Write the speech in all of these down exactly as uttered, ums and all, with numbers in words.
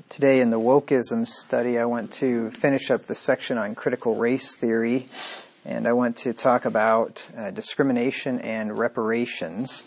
Today in the wokeism study, I want to finish up the section on critical race theory, and I want to talk about uh, discrimination and reparations.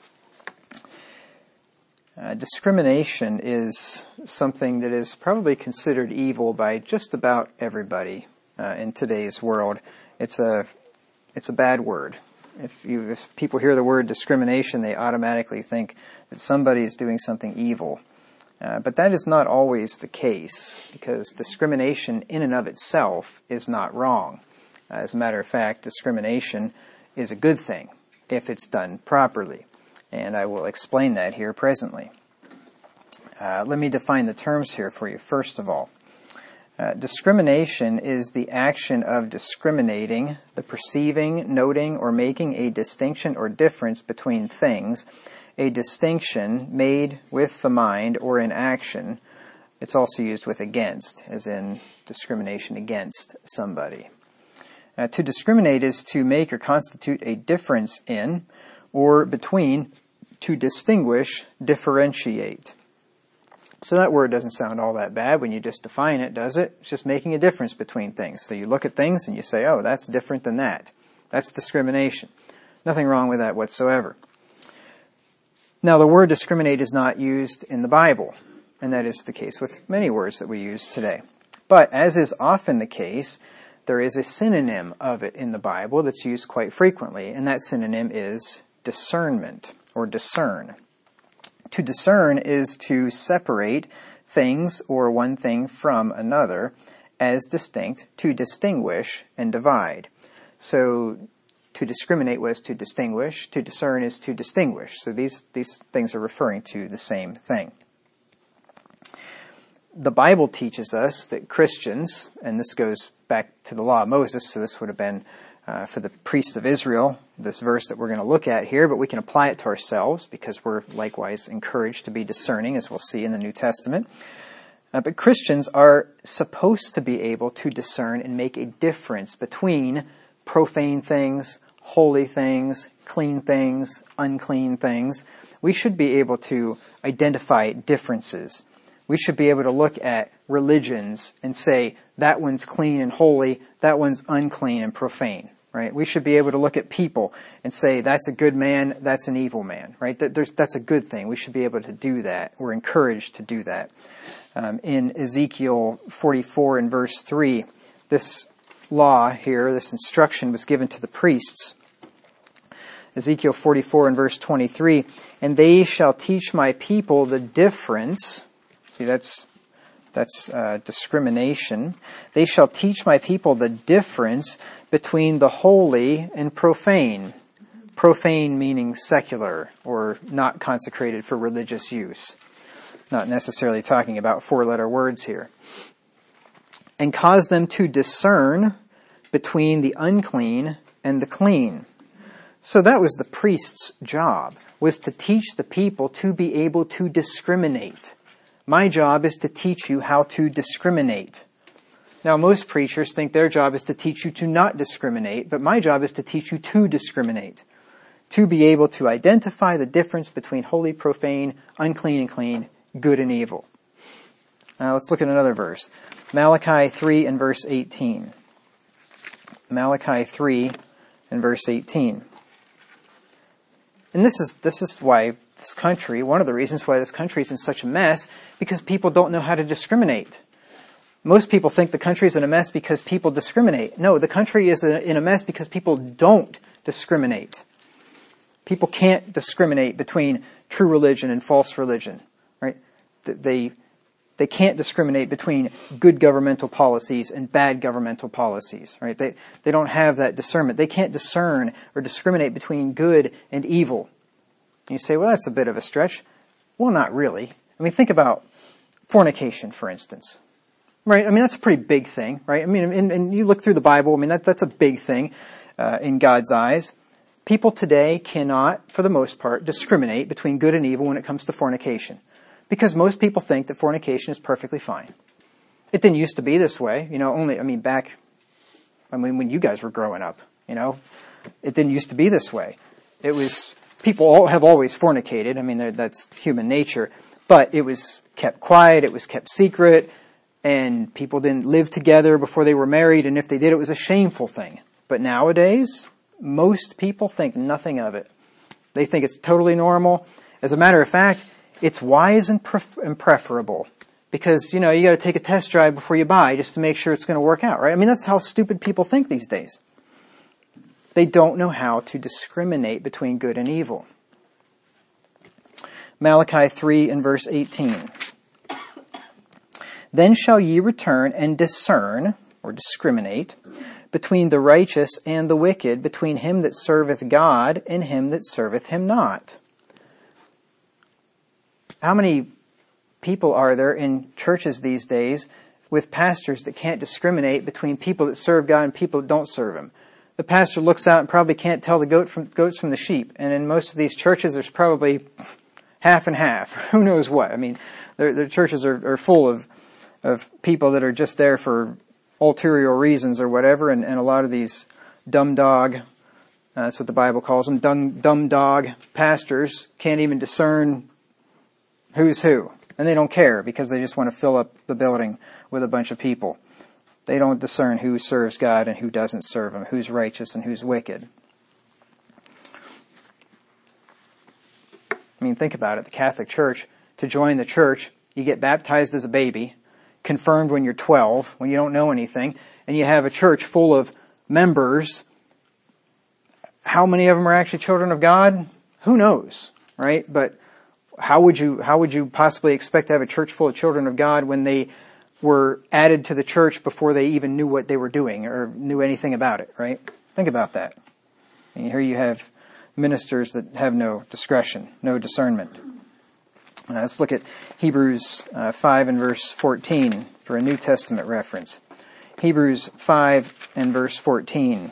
Uh, discrimination is something that is probably considered evil by just about everybody uh, in today's world. It's a it's a bad word. If you if people hear the word discrimination, they automatically think that somebody is doing something evil. Uh, but that is not always the case, because discrimination in and of itself is not wrong. Uh, as a matter of fact, discrimination is a good thing if it's done properly. And I will explain that here presently. Uh, let me define the terms here for you, first of all. Uh, discrimination is the action of discriminating, the perceiving, noting, or making a distinction or difference between things, a distinction made with the mind or in action. It's also used with against, as in discrimination against somebody. Uh, to discriminate is to make or constitute a difference in or between, to distinguish, differentiate. So that word doesn't sound all that bad when you just define it, does it? It's just making a difference between things. So you look at things and you say, oh, that's different than that. That's discrimination. Nothing wrong with that whatsoever. Now, the word discriminate is not used in the Bible, and that is the case with many words that we use today. But, as is often the case, there is a synonym of it in the Bible that's used quite frequently, and that synonym is discernment, or discern. To discern is to separate things or one thing from another as distinct, to distinguish and divide. So, to discriminate was to distinguish. To discern is to distinguish. So these, these things are referring to the same thing. The Bible teaches us that Christians, and this goes back to the law of Moses, so this would have been uh, for the priests of Israel, this verse that we're going to look at here, but we can apply it to ourselves because we're likewise encouraged to be discerning, as we'll see in the New Testament. Uh, but Christians are supposed to be able to discern and make a difference between profane things, holy things, clean things, unclean things. We should be able to identify differences. We should be able to look at religions and say, that one's clean and holy, that one's unclean and profane, right? We should be able to look at people and say, that's a good man, that's an evil man, right? That, there's, that's a good thing. We should be able to do that. We're encouraged to do that. Um, in Ezekiel forty-four and verse three, this law here, this instruction was given to the priests. Ezekiel forty-four and verse twenty-three, and they shall teach my people the difference. See, that's that's uh, discrimination. They shall teach my people the difference between the holy and profane. Profane meaning secular or not consecrated for religious use. Not necessarily talking about four-letter words here. And cause them to discern between the unclean and the clean. So that was the priest's job, was to teach the people to be able to discriminate. My job is to teach you how to discriminate. Now, most preachers think their job is to teach you to not discriminate, but my job is to teach you to discriminate, to be able to identify the difference between holy, profane, unclean and clean, good and evil. Now, let's look at another verse. Malachi three and verse eighteen. Malachi three and verse eighteen. And this is this is why this country, one of the reasons why this country is in such a mess, because people don't know how to discriminate. Most people think the country is in a mess because people discriminate. No, the country is in a mess because people don't discriminate. People can't discriminate between true religion and false religion, right? They They can't discriminate between good governmental policies and bad governmental policies, right? They they don't have that discernment. They can't discern or discriminate between good and evil. And you say, well, that's a bit of a stretch. Well, not really. I mean, think about fornication, for instance, right? I mean, that's a pretty big thing, right? I mean, and, and you look through the Bible, I mean, that, that's a big thing uh, in God's eyes. People today cannot, for the most part, discriminate between good and evil when it comes to fornication. Because most people think that fornication is perfectly fine. It didn't used to be this way, you know, only, I mean, back, I mean, when you guys were growing up, you know, it didn't used to be this way. It was, people all have always fornicated. I mean, that's human nature. but it was kept quiet, it was kept secret, and people didn't live together before they were married, and if they did, it was a shameful thing. But nowadays, most people think nothing of it. They think it's totally normal. As a matter of fact, it's wise and, pref- and preferable. Because, you know, you got to take a test drive before you buy just to make sure it's going to work out, right? I mean, that's how stupid people think these days. They don't know how to discriminate between good and evil. Malachi three and verse eighteen. Then shall ye return and discern, or discriminate, between the righteous and the wicked, between him that serveth God and him that serveth him not. How many people are there in churches these days with pastors that can't discriminate between people that serve God and people that don't serve Him? The pastor looks out and probably can't tell the goat from, goats from the sheep. And in most of these churches, there's probably half and half. Who knows what? I mean, their churches are, are full of, of people that are just there for ulterior reasons or whatever. And, and a lot of these dumb dog, uh, that's what the Bible calls them, dumb, dumb dog pastors can't even discern who's who. And they don't care because they just want to fill up the building with a bunch of people. They don't discern who serves God and who doesn't serve Him, who's righteous and who's wicked. I mean, think about it. The Catholic Church, to join the church, you get baptized as a baby, confirmed when you're twelve, when you don't know anything, and you have a church full of members. How many of them are actually children of God? Who knows, right? But How would you, how would you possibly expect to have a church full of children of God when they were added to the church before they even knew what they were doing or knew anything about it, right? Think about that. And here you have ministers that have no discretion, no discernment. Uh, let's look at Hebrews uh, five and verse fourteen for a New Testament reference. Hebrews five and verse fourteen.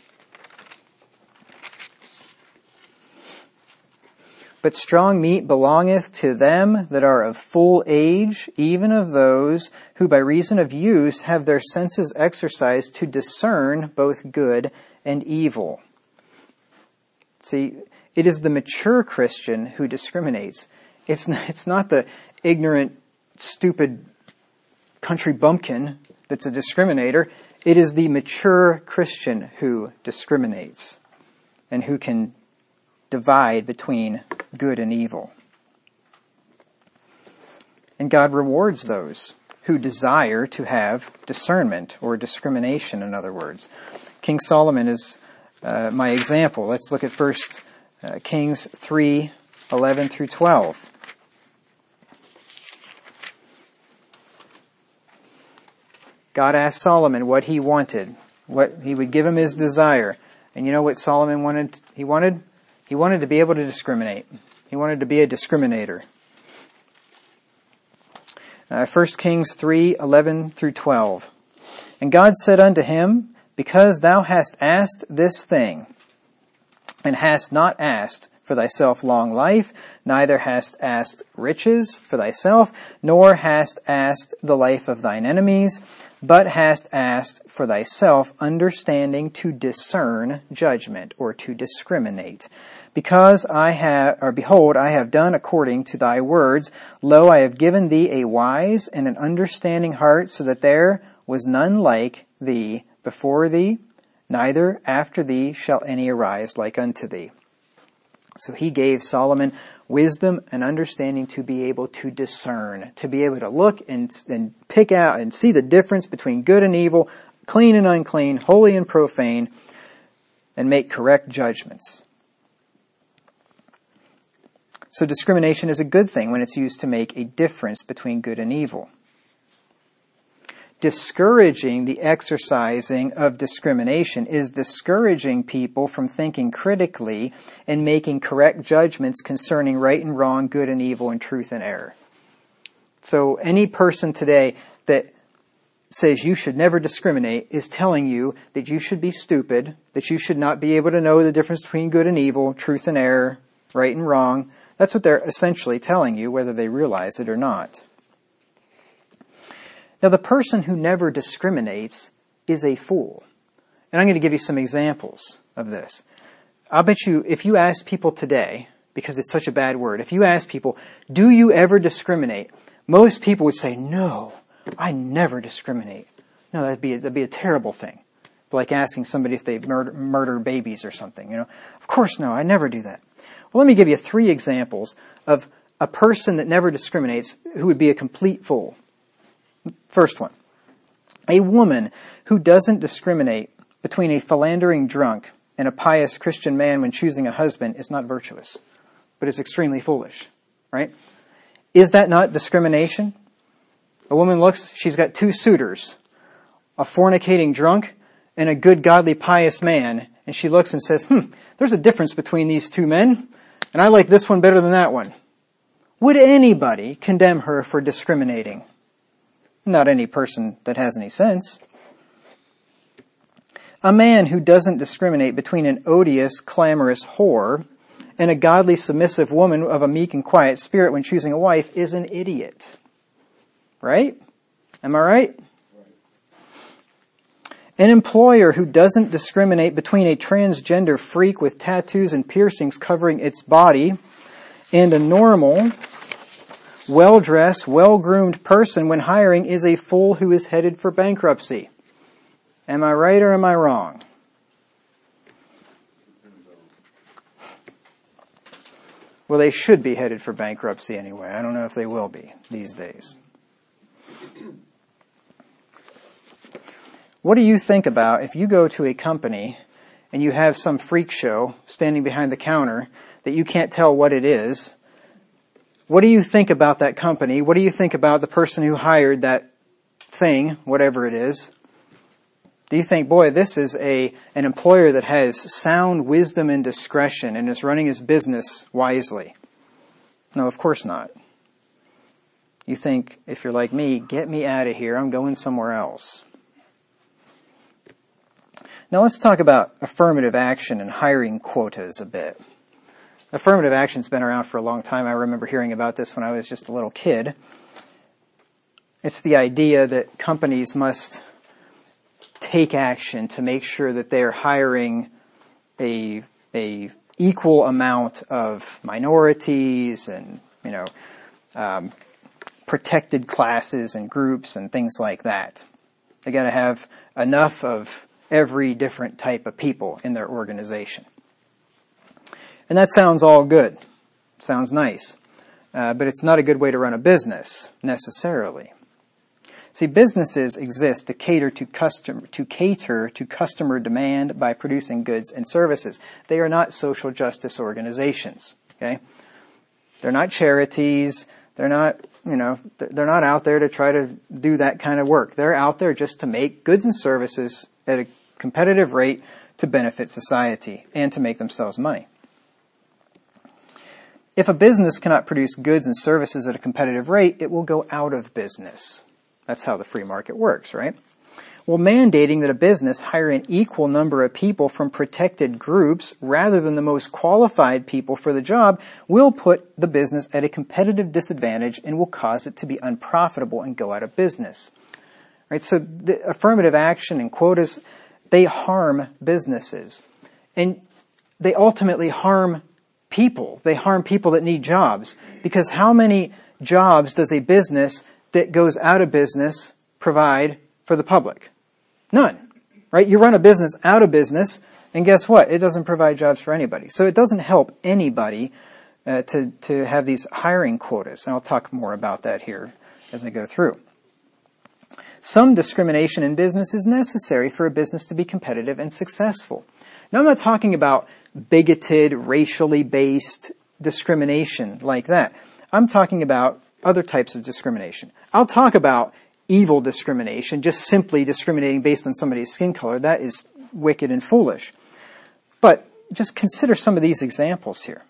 But strong meat belongeth to them that are of full age, even of those who by reason of use have their senses exercised to discern both good and evil. See, it is the mature Christian who discriminates. It's not, it's not the ignorant, stupid country bumpkin that's a discriminator. It is the mature Christian who discriminates and who can divide between good and evil. And God rewards those who desire to have discernment or discrimination, in other words. King Solomon is uh, my example. Let's look at First uh, Kings three, eleven through twelve. God asked Solomon what he wanted, what he would give him his desire. And you know what Solomon wanted? He wanted He wanted to be able to discriminate. He wanted to be a discriminator. Uh, First Kings three, eleven through twelve. And God said unto him, Because thou hast asked this thing, and hast not asked for thyself long life, neither hast asked riches for thyself, nor hast asked the life of thine enemies, but hast asked for thyself understanding to discern judgment, or to discriminate. Because I have, or behold, I have done according to thy words. Lo, I have given thee a wise and an understanding heart, so that there was none like thee before thee, neither after thee shall any arise like unto thee. So he gave Solomon wisdom and understanding to be able to discern, to be able to look and, and pick out and see the difference between good and evil, clean and unclean, holy and profane, and make correct judgments. So discrimination is a good thing when it's used to make a difference between good and evil. Discouraging the exercising of discrimination is discouraging people from thinking critically and making correct judgments concerning right and wrong, good and evil, and truth and error. So any person today that says you should never discriminate is telling you that you should be stupid, that you should not be able to know the difference between good and evil, truth and error, right and wrong. That's what they're essentially telling you, whether they realize it or not. Now, the person who never discriminates is a fool. And I'm going to give you some examples of this. I'll bet you, if you ask people today, because it's such a bad word. If you ask people, do you ever discriminate? Most people would say, no, I never discriminate. No, that'd be, that'd be a terrible thing. Like asking somebody if they murder, murder babies or something, you know. Of course, no, I never do that. Well, let me give you three examples of a person that never discriminates who would be a complete fool. First one. A woman who doesn't discriminate between a philandering drunk and a pious Christian man when choosing a husband is not virtuous, but is extremely foolish, right? Is that not discrimination? A woman looks, she's got two suitors, a fornicating drunk and a good, godly, pious man, and she looks and says, hmm, there's a difference between these two men, and I like this one better than that one. Would anybody condemn her for discriminating? Not any person that has any sense. A man who doesn't discriminate between an odious, clamorous whore and a godly, submissive woman of a meek and quiet spirit when choosing a wife is an idiot. Right? Am I right? An employer who doesn't discriminate between a transgender freak with tattoos and piercings covering its body and a normal, well-dressed, well-groomed person when hiring is a fool who is headed for bankruptcy. Am I right or am I wrong? Well, they should be headed for bankruptcy anyway. I don't know if they will be these days. What do you think about if you go to a company and you have some freak show standing behind the counter that you can't tell what it is? What do you think about that company? What do you think about the person who hired that thing, whatever it is? Do you think, boy, this is a an employer that has sound wisdom and discretion and is running his business wisely? No, of course not. You think, if you're like me, get me out of here, I'm going somewhere else. Now let's talk about affirmative action and hiring quotas a bit. Affirmative action's been around for a long time. I remember hearing about this when I was just a little kid. It's the idea that companies must take action to make sure that they're hiring a a equal amount of minorities and, you know, um, protected classes and groups and things like that. They got to have enough of every different type of people in their organization. And that sounds all good. Sounds nice. Uh, but it's not a good way to run a business, necessarily. See, businesses exist to cater to custom, to cater to customer demand by producing goods and services. They are not social justice organizations. Okay? They're not charities. They're not, you know, they're not out there to try to do that kind of work. They're out there just to make goods and services at a competitive rate to benefit society and to make themselves money. If a business cannot produce goods and services at a competitive rate, it will go out of business. That's how the free market works, right? Well, mandating that a business hire an equal number of people from protected groups rather than the most qualified people for the job will put the business at a competitive disadvantage and will cause it to be unprofitable and go out of business. Right? So the affirmative action and quotas, they harm businesses. And they ultimately harm people. They harm people that need jobs. Because how many jobs does a business that goes out of business provide for the public? None. Right? You run a business out of business, and guess what? It doesn't provide jobs for anybody. So it doesn't help anybody uh, to, to have these hiring quotas. And I'll talk more about that here as I go through. Some discrimination in business is necessary for a business to be competitive and successful. Now, I'm not talking about bigoted, racially based discrimination like that. I'm talking about other types of discrimination. I'll talk about evil discrimination, just simply discriminating based on somebody's skin color. That is wicked and foolish. But just consider some of these examples here.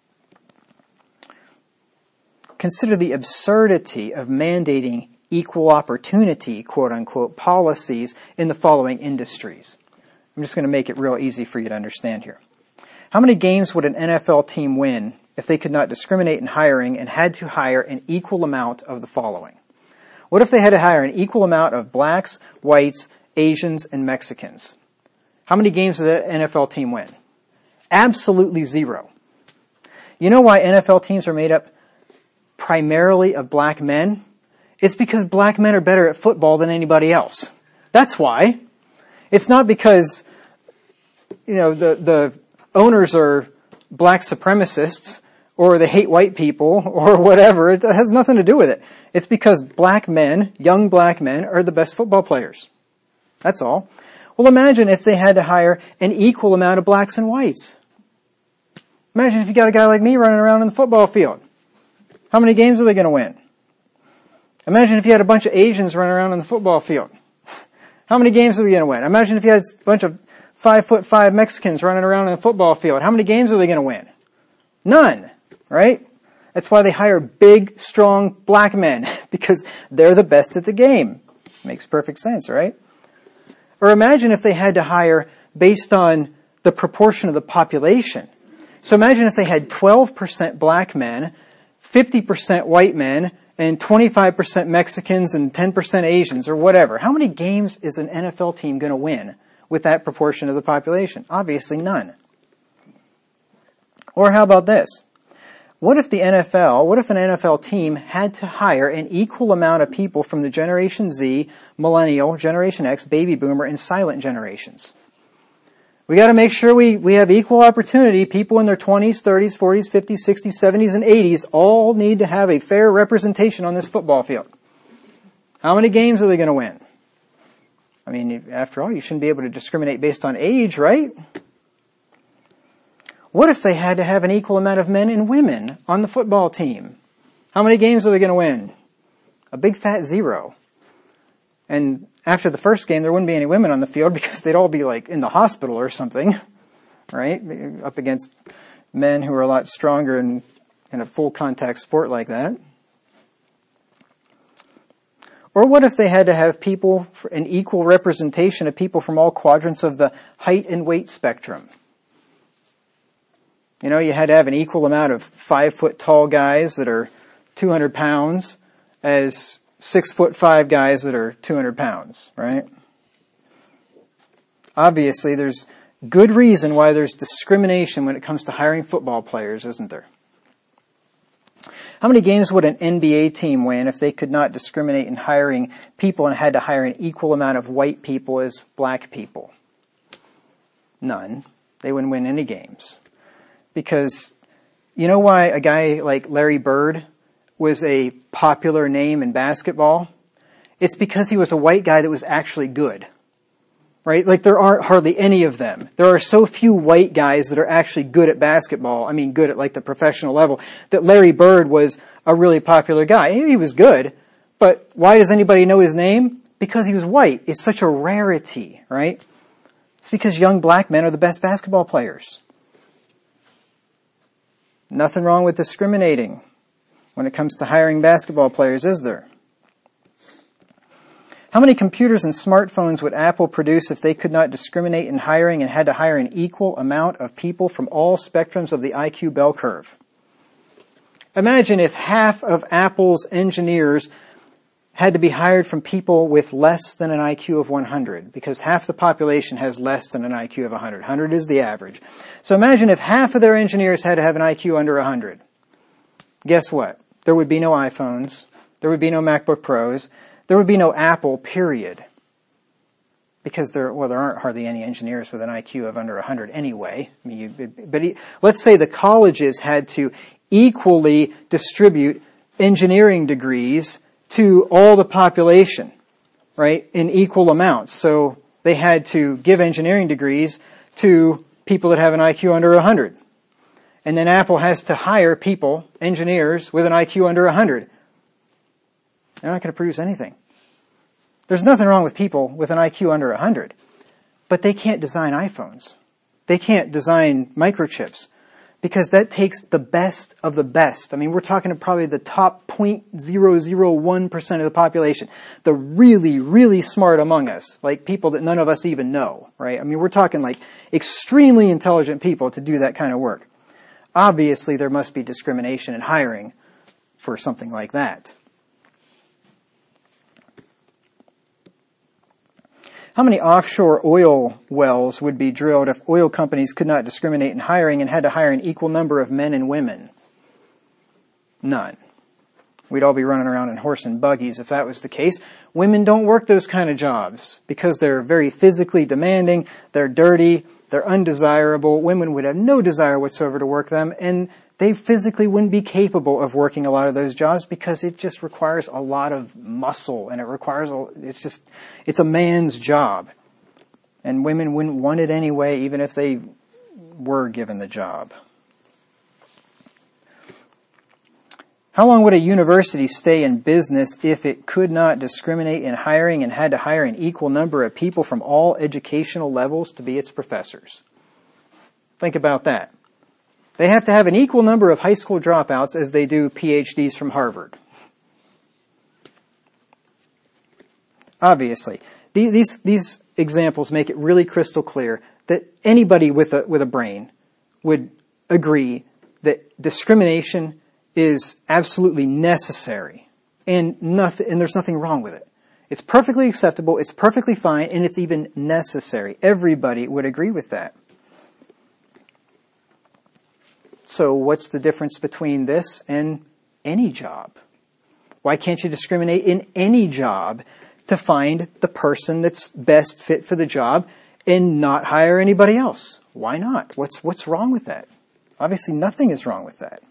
Consider the absurdity of mandating equal opportunity, quote unquote, policies in the following industries. I'm just going to make it real easy for you to understand here. How many games would an N F L team win if they could not discriminate in hiring and had to hire an equal amount of the following? What if they had to hire an equal amount of blacks, whites, Asians, and Mexicans? How many games would that N F L team win? Absolutely zero. You know why N F L teams are made up primarily of black men? It's because black men are better at football than anybody else. That's why. It's not because, you know, the, the owners are black supremacists or they hate white people or whatever. It has nothing to do with it. It's because black men, young black men, are the best football players. That's all. Well, imagine if they had to hire an equal amount of blacks and whites. Imagine if you got a guy like me running around in the football field. How many games are they going to win? Imagine if you had a bunch of Asians running around in the football field. How many games are they going to win? Imagine if you had a bunch of five foot five Mexicans running around in the football field. How many games are they going to win? None, right? That's why they hire big, strong black men, because they're the best at the game. Makes perfect sense, right? Or imagine if they had to hire based on the proportion of the population. So imagine if they had twelve percent black men, fifty percent white men, and twenty-five percent Mexicans and ten percent Asians or whatever. How many games is an N F L team going to win with that proportion of the population? Obviously none. Or how about this? What if the N F L, what if an N F L team had to hire an equal amount of people from the Generation Z, Millennial, Generation X, Baby Boomer, and Silent generations? We got to make sure we, we have equal opportunity. People in their twenties, thirties, forties, fifties, sixties, seventies, and eighties all need to have a fair representation on this football field. How many games are they going to win? I mean, after all, you shouldn't be able to discriminate based on age, right? What if they had to have an equal amount of men and women on the football team? How many games are they going to win? A big fat zero. And after the first game, there wouldn't be any women on the field because they'd all be like in the hospital or something, right? Up against men who are a lot stronger in, in a full contact sport like that. Or what if they had to have people, an equal representation of people from all quadrants of the height and weight spectrum? You know, you had to have an equal amount of five foot tall guys that are two hundred pounds as six foot five guys that are two hundred pounds, right? Obviously, there's good reason why there's discrimination when it comes to hiring football players, isn't there? How many games would an N B A team win if they could not discriminate in hiring people and had to hire an equal amount of white people as black people? None. They wouldn't win any games. Because you know why a guy like Larry Bird was a popular name in basketball? It's because he was a white guy that was actually good. Right? Like there aren't hardly any of them. There are so few white guys that are actually good at basketball. I mean, good at like the professional level. That Larry Bird was a really popular guy. He was good. But why does anybody know his name? Because he was white. It's such a rarity, right? It's because young black men are the best basketball players. Nothing wrong with discriminating when it comes to hiring basketball players, is there? How many computers and smartphones would Apple produce if they could not discriminate in hiring and had to hire an equal amount of people from all spectrums of the I Q bell curve? Imagine if half of Apple's engineers had to be hired from people with less than an I Q of one hundred, because half the population has less than an I Q of one hundred. one hundred is the average. So imagine if half of their engineers had to have an I Q under one hundred. Guess what? There would be no iPhones. There would be no MacBook Pros. There would be no Apple, period. Because there, well, there aren't hardly any engineers with an I Q of under one hundred anyway. I mean, you, but he, let's say the colleges had to equally distribute engineering degrees to all the population, right, in equal amounts. So they had to give engineering degrees to people that have an I Q under one hundred. And then Apple has to hire people, engineers, with an I Q under one hundred. They're not going to produce anything. There's nothing wrong with people with an I Q under one hundred. But they can't design iPhones. They can't design microchips. Because that takes the best of the best. I mean, we're talking to probably the top zero point zero zero one percent of the population. The really, really smart among us. Like people that none of us even know, right? I mean, we're talking like extremely intelligent people to do that kind of work. Obviously, there must be discrimination in hiring for something like that. How many offshore oil wells would be drilled if oil companies could not discriminate in hiring and had to hire an equal number of men and women? None. We'd all be running around in horse and buggies if that was the case. Women don't work those kind of jobs because they're very physically demanding, they're dirty, they're undesirable. Women would have no desire whatsoever to work them, and they physically wouldn't be capable of working a lot of those jobs because it just requires a lot of muscle, and it requires, a, it's just, it's a man's job. And women wouldn't want it anyway, even if they were given the job. How long would a university stay in business if it could not discriminate in hiring and had to hire an equal number of people from all educational levels to be its professors? Think about that. They have to have an equal number of high school dropouts as they do P H Ds from Harvard. Obviously, these, these examples make it really crystal clear that anybody with a, with a brain would agree that discrimination is absolutely necessary, and nothing, and there's nothing wrong with it. It's perfectly acceptable, it's perfectly fine, and it's even necessary. Everybody would agree with that. So what's the difference between this and any job? Why can't you discriminate in any job to find the person that's best fit for the job and not hire anybody else? Why not? What's, what's wrong with that? Obviously nothing is wrong with that.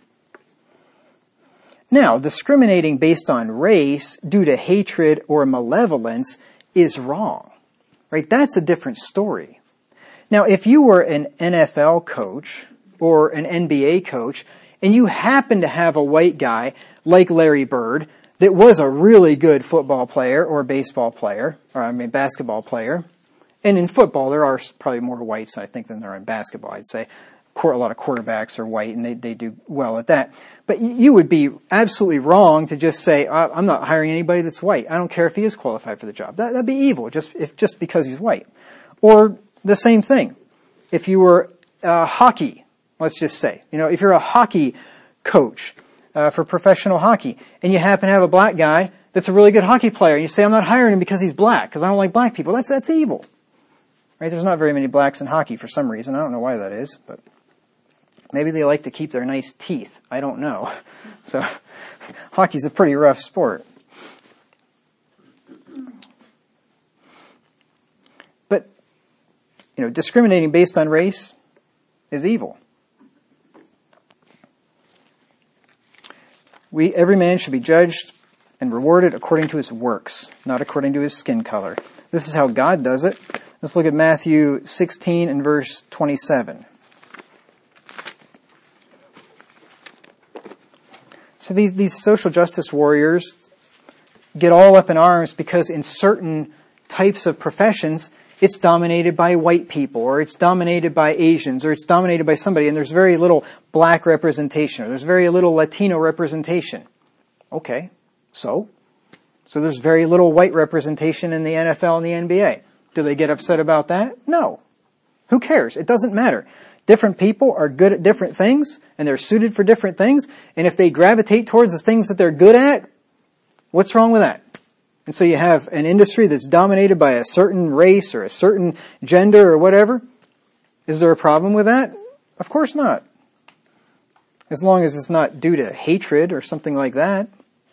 Now, discriminating based on race due to hatred or malevolence is wrong, right? That's a different story. Now, if you were an N F L coach or an N B A coach and you happen to have a white guy like Larry Bird that was a really good football player or baseball player, or I mean basketball player, and in football there are probably more whites, I think, than there are in basketball, I'd say. A lot of quarterbacks are white, and they, they do well at that. But you would be absolutely wrong to just say, I'm not hiring anybody that's white. I don't care if he is qualified for the job. That, that'd be evil, just if just because he's white. Or the same thing. If you were uh, hockey, let's just say, you know, if you're a hockey coach uh, for professional hockey, and you happen to have a black guy that's a really good hockey player, and you say, I'm not hiring him because he's black, because I don't like black people. That's that's evil. Right? There's not very many blacks in hockey for some reason. I don't know why that is, but maybe they like to keep their nice teeth. I don't know. So, hockey's a pretty rough sport. But, you know, discriminating based on race is evil. We, every man should be judged and rewarded according to his works, not according to his skin color. This is how God does it. Let's look at Matthew sixteen and verse twenty-seven. So these, these social justice warriors get all up in arms because in certain types of professions, it's dominated by white people, or it's dominated by Asians, or it's dominated by somebody, and there's very little black representation, or there's very little Latino representation. Okay, so? So there's very little white representation in the N F L and the N B A. Do they get upset about that? No. Who cares? It doesn't matter. Different people are good at different things, and they're suited for different things, and if they gravitate towards the things that they're good at, what's wrong with that? And so you have an industry that's dominated by a certain race or a certain gender or whatever. Is there a problem with that? Of course not. As long as it's not due to hatred or something like that.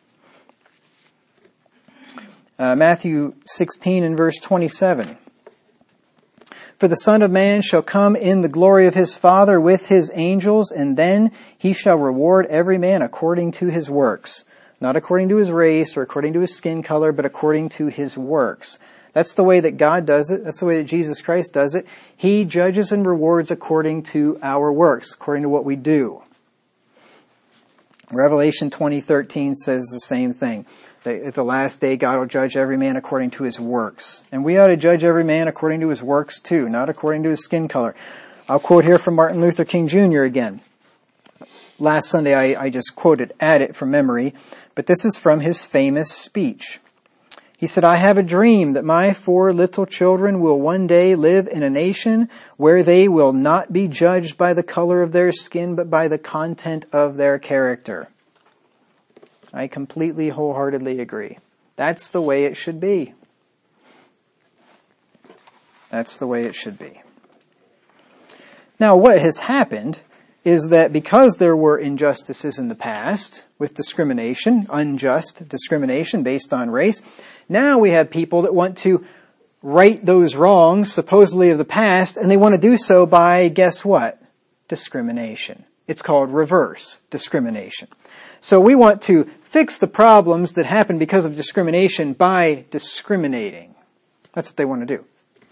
Uh, Matthew sixteen and verse twenty-seven. For the Son of Man shall come in the glory of his Father with his angels, and then he shall reward every man according to his works. Not according to his race or according to his skin color, but according to his works. That's the way that God does it. That's the way that Jesus Christ does it. He judges and rewards according to our works, according to what we do. Revelation twenty thirteen says the same thing. At the last day, God will judge every man according to his works. And we ought to judge every man according to his works too, not according to his skin color. I'll quote here from Martin Luther King Junior again. Last Sunday I, I just quoted at it from memory, but this is from his famous speech. He said, I have a dream that my four little children will one day live in a nation where they will not be judged by the color of their skin, but by the content of their character. I completely, wholeheartedly agree. That's the way it should be. That's the way it should be. Now, what has happened is that because there were injustices in the past with discrimination, unjust discrimination based on race, now we have people that want to right those wrongs, supposedly of the past, and they want to do so by, guess what? Discrimination. It's called reverse discrimination. So we want to fix the problems that happen because of discrimination by discriminating. That's what they want to do.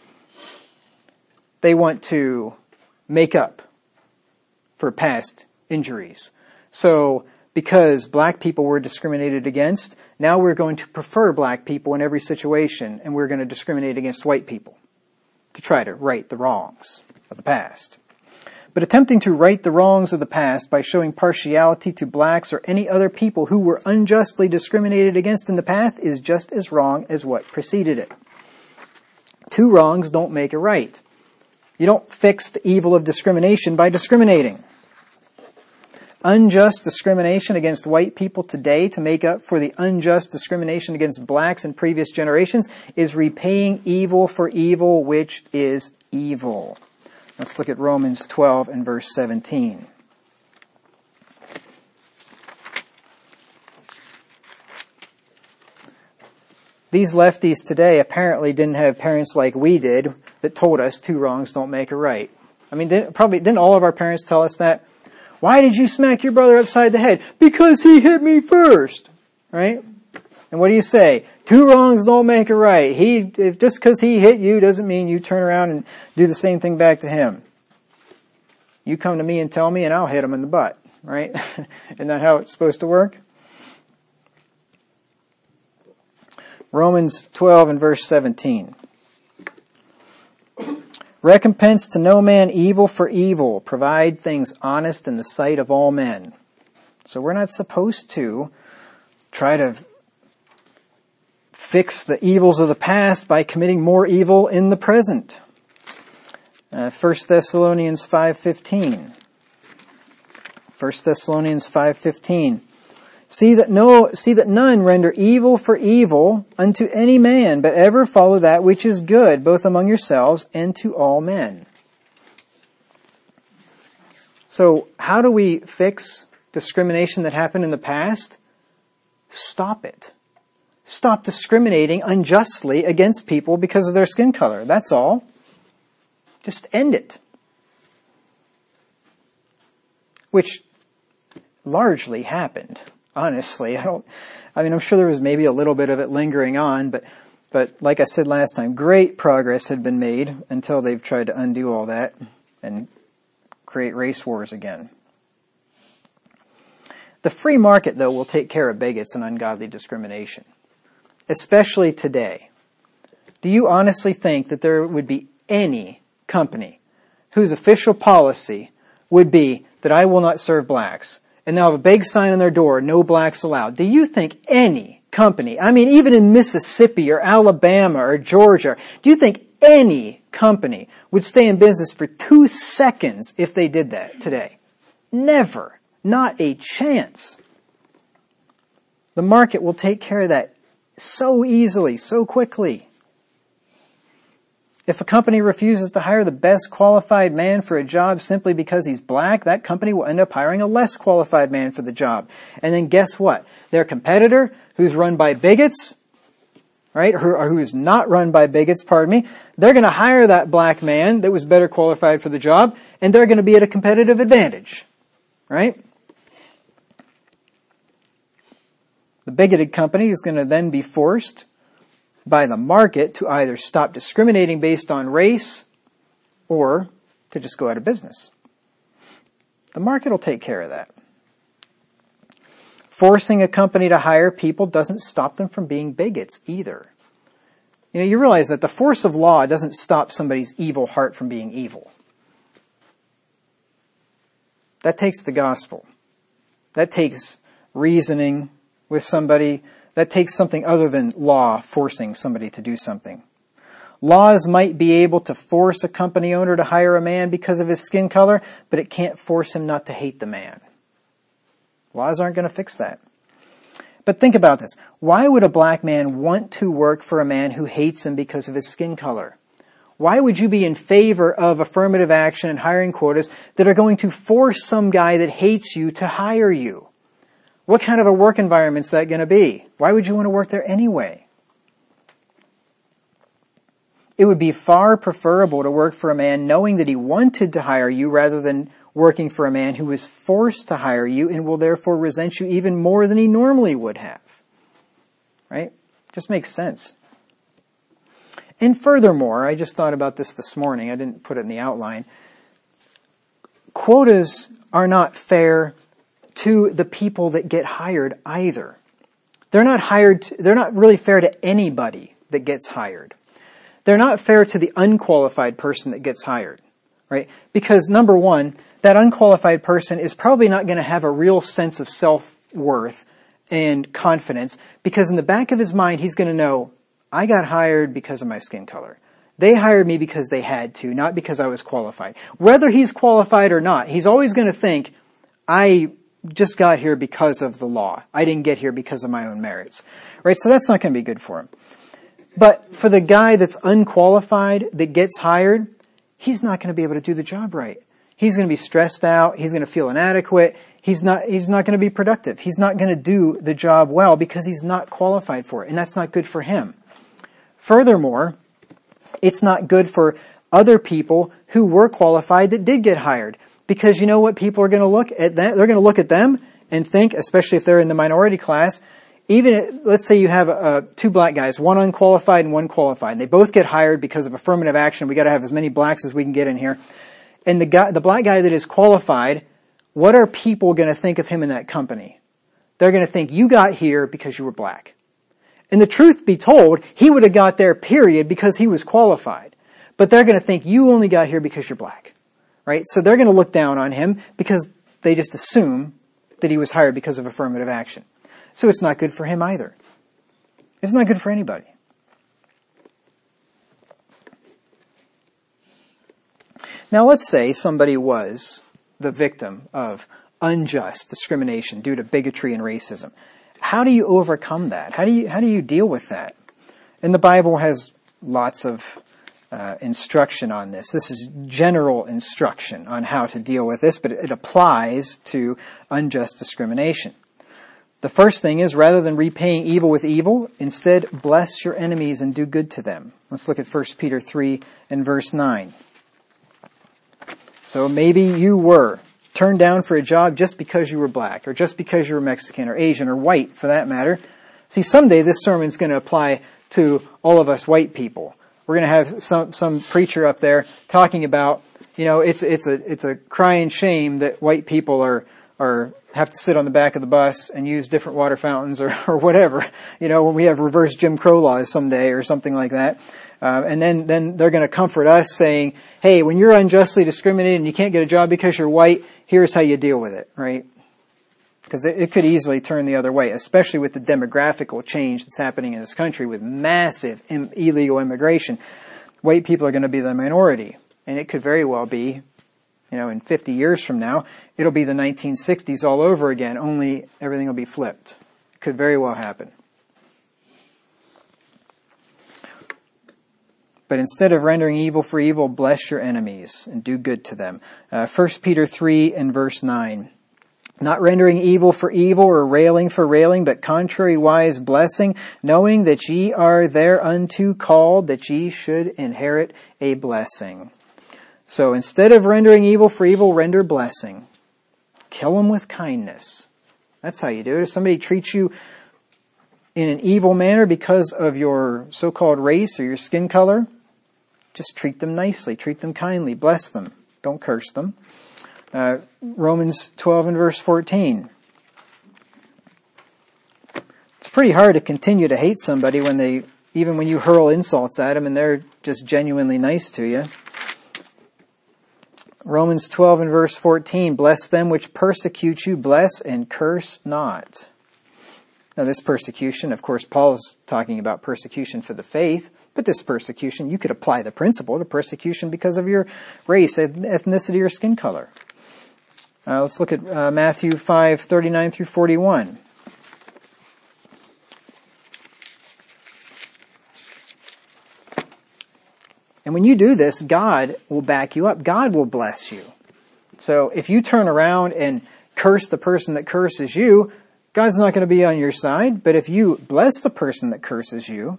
They want to make up for past injuries. So because black people were discriminated against, now we're going to prefer black people in every situation, and we're going to discriminate against white people to try to right the wrongs of the past. But attempting to right the wrongs of the past by showing partiality to blacks or any other people who were unjustly discriminated against in the past is just as wrong as what preceded it. Two wrongs don't make a right. You don't fix the evil of discrimination by discriminating. Unjust discrimination against white people today to make up for the unjust discrimination against blacks in previous generations is repaying evil for evil, which is evil. Let's look at Romans twelve and verse seventeen. These lefties today apparently didn't have parents like we did that told us two wrongs don't make a right. I mean, didn't, probably didn't all of our parents tell us that? Why did you smack your brother upside the head? Because he hit me first, right? And what do you say? Two wrongs don't make a right. He, if just because he hit you doesn't mean you turn around and do the same thing back to him. You come to me and tell me, and I'll hit him in the butt, right? Isn't that how it's supposed to work? Romans twelve and verse seventeen. Recompense to no man evil for evil. Provide things honest in the sight of all men. So we're not supposed to try to fix the evils of the past by committing more evil in the present. Uh, First Thessalonians five fifteen. First Thessalonians five fifteen. See that no, see that none render evil for evil unto any man, but ever follow that which is good, both among yourselves and to all men. So, how do we fix discrimination that happened in the past? Stop it. Stop discriminating unjustly against people because of their skin color. That's all. Just end it. Which largely happened. Honestly, I don't, I mean, I'm sure there was maybe a little bit of it lingering on, but, but like I said last time, great progress had been made until they've tried to undo all that and create race wars again. The free market, though, will take care of bigots and ungodly discrimination, especially today. Do you honestly think that there would be any company whose official policy would be that I will not serve blacks? And they'll have a big sign on their door, no blacks allowed. Do you think any company, I mean even in Mississippi or Alabama or Georgia, do you think any company would stay in business for two seconds if they did that today? Never. Not a chance. The market will take care of that so easily, so quickly. If a company refuses to hire the best qualified man for a job simply because he's black, that company will end up hiring a less qualified man for the job. And then guess what? Their competitor, who's run by bigots, right, or who is not run by bigots, pardon me, they're going to hire that black man that was better qualified for the job, and they're going to be at a competitive advantage, right? The bigoted company is going to then be forced by the market to either stop discriminating based on race or to just go out of business. The market will take care of that. Forcing a company to hire people doesn't stop them from being bigots either. You know, you realize that the force of law doesn't stop somebody's evil heart from being evil. That takes the gospel. That takes reasoning with somebody. That takes something other than law forcing somebody to do something. Laws might be able to force a company owner to hire a man because of his skin color, but it can't force him not to hate the man. Laws aren't going to fix that. But think about this. Why would a black man want to work for a man who hates him because of his skin color? Why would you be in favor of affirmative action and hiring quotas that are going to force some guy that hates you to hire you? What kind of a work environment is that going to be? Why would you want to work there anyway? It would be far preferable to work for a man knowing that he wanted to hire you rather than working for a man who was forced to hire you and will therefore resent you even more than he normally would have. Right? Just makes sense. And furthermore, I just thought about this this morning. I didn't put it in the outline. Quotas are not fair to the people that get hired either. They're not hired, to, they're not really fair to anybody that gets hired. They're not fair to the unqualified person that gets hired, right? Because number one, that unqualified person is probably not going to have a real sense of self-worth and confidence, because in the back of his mind, he's going to know, I got hired because of my skin color. They hired me because they had to, not because I was qualified. Whether he's qualified or not, he's always going to think, I just got here because of the law. I didn't get here because of my own merits. Right? So that's not going to be good for him. But for the guy that's unqualified, that gets hired, he's not going to be able to do the job right. He's going to be stressed out. He's going to feel inadequate. He's not, he's not going to be productive. He's not going to do the job well because he's not qualified for it. And that's not good for him. Furthermore, it's not good for other people who were qualified that did get hired. Because you know what people are going to look at that? They're going to look at them and think, especially if they're in the minority class, even if, let's say you have uh, two black guys, one unqualified and one qualified, and they both get hired because of affirmative action. We got to have as many blacks as we can get in here. And the guy, the black guy that is qualified, what are people going to think of him in that company? They're going to think you got here because you were black. And the truth be told, he would have got there, period, because he was qualified. But they're going to think you only got here because you're black. Right? So they're going to look down on him because they just assume that he was hired because of affirmative action. So it's not good for him either. It's not good for anybody. Now let's say somebody was the victim of unjust discrimination due to bigotry and racism. How do you overcome that? How do you, how do you deal with that? And the Bible has lots of Uh, instruction on this. This is general instruction on how to deal with this, but it applies to unjust discrimination. The first thing is, rather than repaying evil with evil, instead bless your enemies and do good to them. Let's look at First Peter three and verse nine. So maybe you were turned down for a job just because you were black, or just because you were Mexican, or Asian, or white, for that matter. See, someday this sermon is going to apply to all of us white people. We're going to have some, some preacher up there talking about, you know, it's, it's a, it's a crying shame that white people are, are, have to sit on the back of the bus and use different water fountains or, or whatever, you know, when we have reverse Jim Crow laws someday or something like that. Uh, and then, then they're going to comfort us saying, hey, when you're unjustly discriminated and you can't get a job because you're white, here's how you deal with it, right? Because it, it could easily turn the other way, especially with the demographical change that's happening in this country with massive im- illegal immigration. White people are going to be the minority. And it could very well be, you know, in fifty years from now, it'll be the nineteen sixties all over again, only everything will be flipped. It could very well happen. But instead of rendering evil for evil, bless your enemies and do good to them. Uh, First Peter three and verse nine. Not rendering evil for evil or railing for railing, but contrariwise blessing, knowing that ye are thereunto called, that ye should inherit a blessing. So instead of rendering evil for evil, render blessing. Kill them with kindness. That's how you do it. If somebody treats you in an evil manner because of your so-called race or your skin color, just treat them nicely, treat them kindly, bless them. Don't curse them. Uh, Romans twelve and verse fourteen. It's pretty hard to continue to hate somebody when they, even when you hurl insults at them and they're just genuinely nice to you. Romans twelve and verse fourteen. Bless them which persecute you, bless and curse not. Now this persecution, of course, Paul is talking about persecution for the faith. But this persecution, you could apply the principle to persecution because of your race, ethnicity, or skin color. Uh, let's look at uh, Matthew five, thirty-nine through forty-one. And when you do this, God will back you up. God will bless you. So if you turn around and curse the person that curses you, God's not going to be on your side. But if you bless the person that curses you,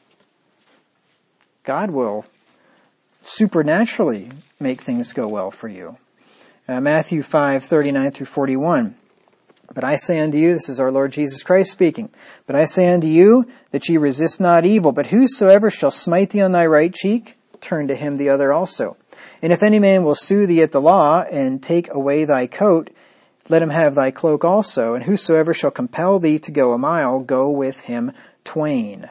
God will supernaturally make things go well for you. Uh, Matthew five, thirty-nine through forty-one. But I say unto you, this is our Lord Jesus Christ speaking, but I say unto you that ye resist not evil, but whosoever shall smite thee on thy right cheek, turn to him the other also. And if any man will sue thee at the law, and take away thy coat, let him have thy cloak also. And whosoever shall compel thee to go a mile, go with him twain.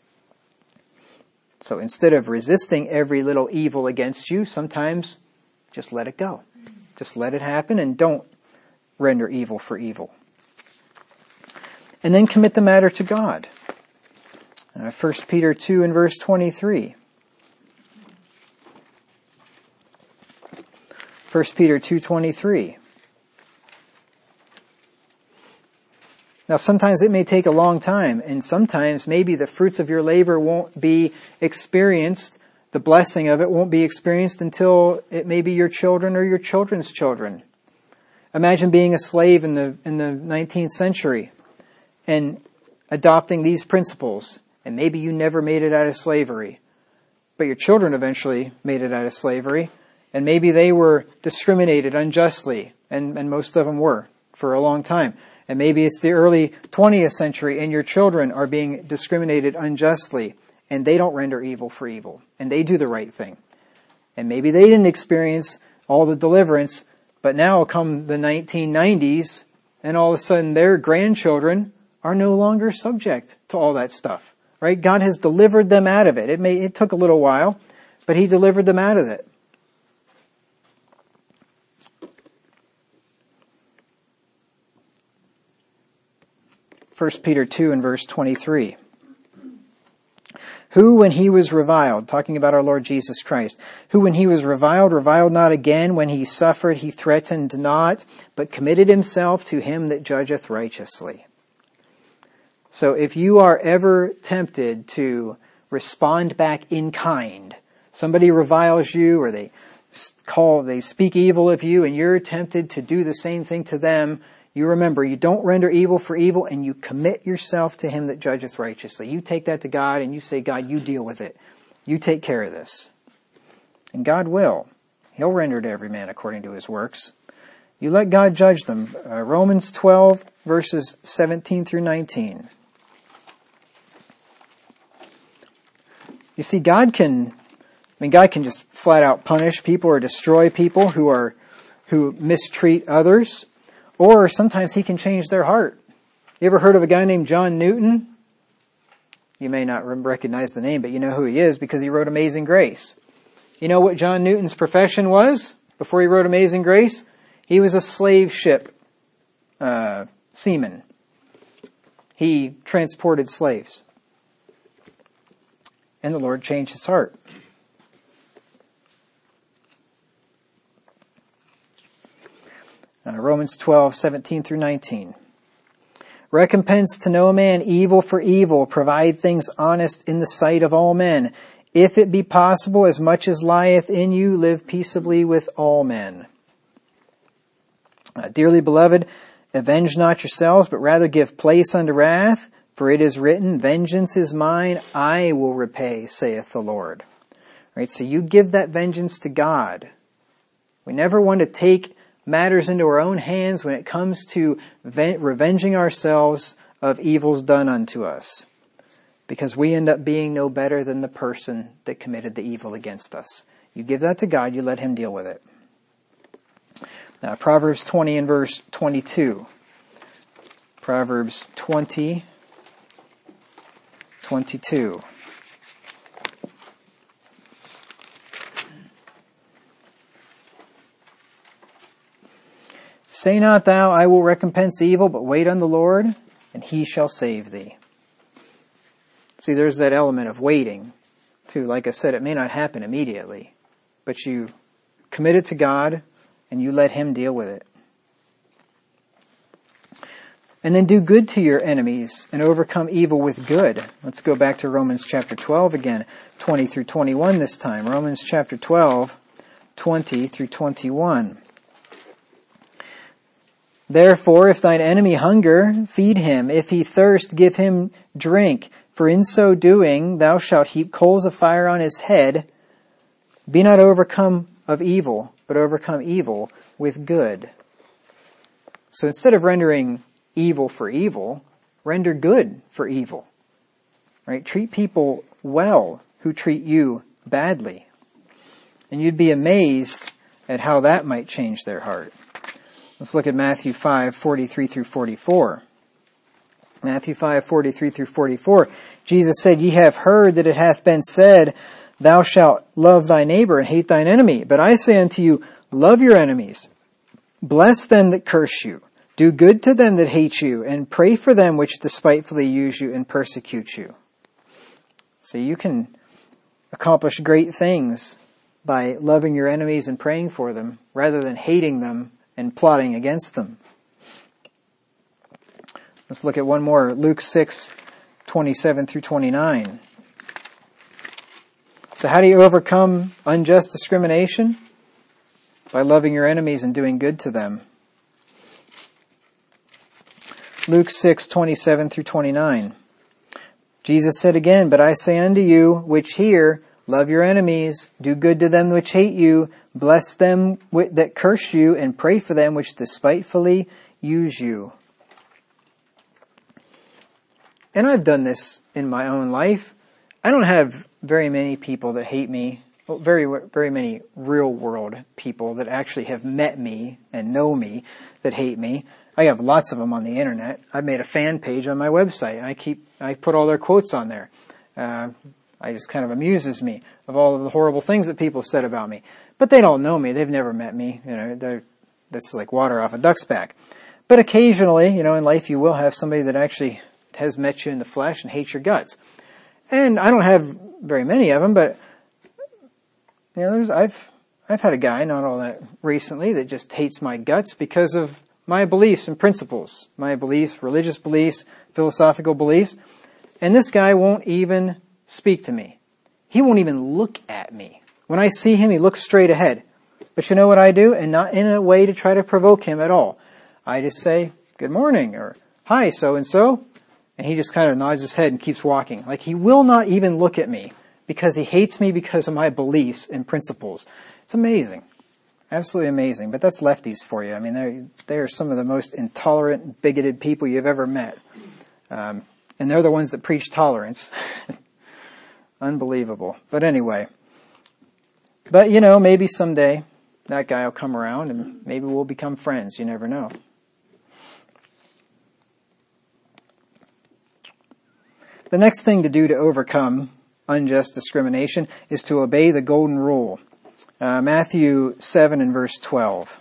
So instead of resisting every little evil against you, sometimes just let it go. Just let it happen and don't render evil for evil. And then commit the matter to God. Uh, First Peter two and verse twenty-three. First Peter two twenty-three. Now sometimes it may take a long time, and sometimes maybe the fruits of your labor won't be experienced, the blessing of it won't be experienced until it may be your children or your children's children. Imagine being a slave in the in the nineteenth century and adopting these principles, and maybe you never made it out of slavery, but your children eventually made it out of slavery, and maybe they were discriminated unjustly, and, and most of them were for a long time. And maybe it's the early twentieth century and your children are being discriminated unjustly, and they don't render evil for evil, and they do the right thing. And maybe they didn't experience all the deliverance, but now come the nineteen nineties, and all of a sudden their grandchildren are no longer subject to all that stuff. Right? God has delivered them out of it. It may it took a little while, but He delivered them out of it. First Peter two and verse twenty-three. Who, when he was reviled, talking about our Lord Jesus Christ, who, when he was reviled, reviled not again. When he suffered, he threatened not, but committed himself to him that judgeth righteously. So if you are ever tempted to respond back in kind, somebody reviles you or they call, they speak evil of you, and you're tempted to do the same thing to them, you remember, you don't render evil for evil, and you commit yourself to him that judgeth righteously. You take that to God and you say, God, you deal with it. You take care of this. And God will. He'll render to every man according to his works. You let God judge them. Uh, Romans twelve, verses seventeen through nineteen. You see, God can, I mean, God can just flat out punish people or destroy people who are, who mistreat others. Or sometimes He can change their heart. You ever heard of a guy named John Newton? You may not recognize the name, but you know who he is because he wrote Amazing Grace. You know what John Newton's profession was before he wrote Amazing Grace? He was a slave ship uh, seaman. He transported slaves. And the Lord changed his heart. Uh, Romans twelve, seventeen through nineteen. Recompense to no man evil for evil. Provide things honest in the sight of all men. If it be possible, as much as lieth in you, live peaceably with all men. Uh, dearly beloved, avenge not yourselves, but rather give place unto wrath. For it is written, vengeance is mine, I will repay, saith the Lord. Right, so you give that vengeance to God. We never want to take matters into our own hands when it comes to revenging ourselves of evils done unto us. Because we end up being no better than the person that committed the evil against us. You give that to God, you let Him deal with it. Now, Proverbs twenty and verse twenty-two. Proverbs twenty, twenty-two. Say not thou, I will recompense evil, but wait on the Lord, and He shall save thee. See, there's that element of waiting, too. Like I said, it may not happen immediately, but you commit it to God, and you let Him deal with it. And then do good to your enemies and overcome evil with good. Let's go back to Romans chapter twelve again, twenty through twenty-one this time. Romans chapter twelve, twenty through twenty-one. Therefore, if thine enemy hunger, feed him. If he thirst, give him drink. For in so doing, thou shalt heap coals of fire on his head. Be not overcome of evil, but overcome evil with good. So instead of rendering evil for evil, render good for evil. Right? Treat people well who treat you badly. And you'd be amazed at how that might change their heart. Let's look at Matthew five, forty-three through forty-four. Matthew five, forty-three through forty-four. Jesus said, Ye have heard that it hath been said, Thou shalt love thy neighbor and hate thine enemy. But I say unto you, love your enemies. Bless them that curse you. Do good to them that hate you, and pray for them which despitefully use you and persecute you. So you can accomplish great things by loving your enemies and praying for them, rather than hating them and plotting against them. Let's look at one more. Luke six, twenty-seven through twenty-nine. So how do you overcome unjust discrimination? By loving your enemies and doing good to them. Luke six, twenty-seven through twenty-nine. Jesus said again, But I say unto you, which hear, love your enemies, do good to them which hate you, bless them that curse you, and pray for them which despitefully use you. And I've done this in my own life. I don't have very many people that hate me. Well, very, very many real world people that actually have met me and know me that hate me. I have lots of them on the internet. I've made a fan page on my website, and I keep, I put all their quotes on there. Uh, I just kind of amuses me of all of the horrible things that people have said about me. But they don't know me. They've never met me. You know, they're, that's like water off a duck's back. But occasionally, you know, in life you will have somebody that actually has met you in the flesh and hates your guts. And I don't have very many of them, but you know, there's, I've I've had a guy, not all that recently, that just hates my guts because of my beliefs and principles, my beliefs, religious beliefs, philosophical beliefs. And this guy won't even speak to me. He won't even look at me. When I see him, he looks straight ahead. But you know what I do? And not in a way to try to provoke him at all. I just say, good morning, or hi, so-and-so. And he just kind of nods his head and keeps walking. Like he will not even look at me because he hates me because of my beliefs and principles. It's amazing. Absolutely amazing. But that's lefties for you. I mean, they're, they're some of the most intolerant, bigoted people you've ever met. Um, and they're the ones that preach tolerance. Unbelievable. But anyway. But, you know, maybe someday that guy will come around and maybe we'll become friends. You never know. The next thing to do to overcome unjust discrimination is to obey the golden rule. Uh, Matthew seven and verse twelve.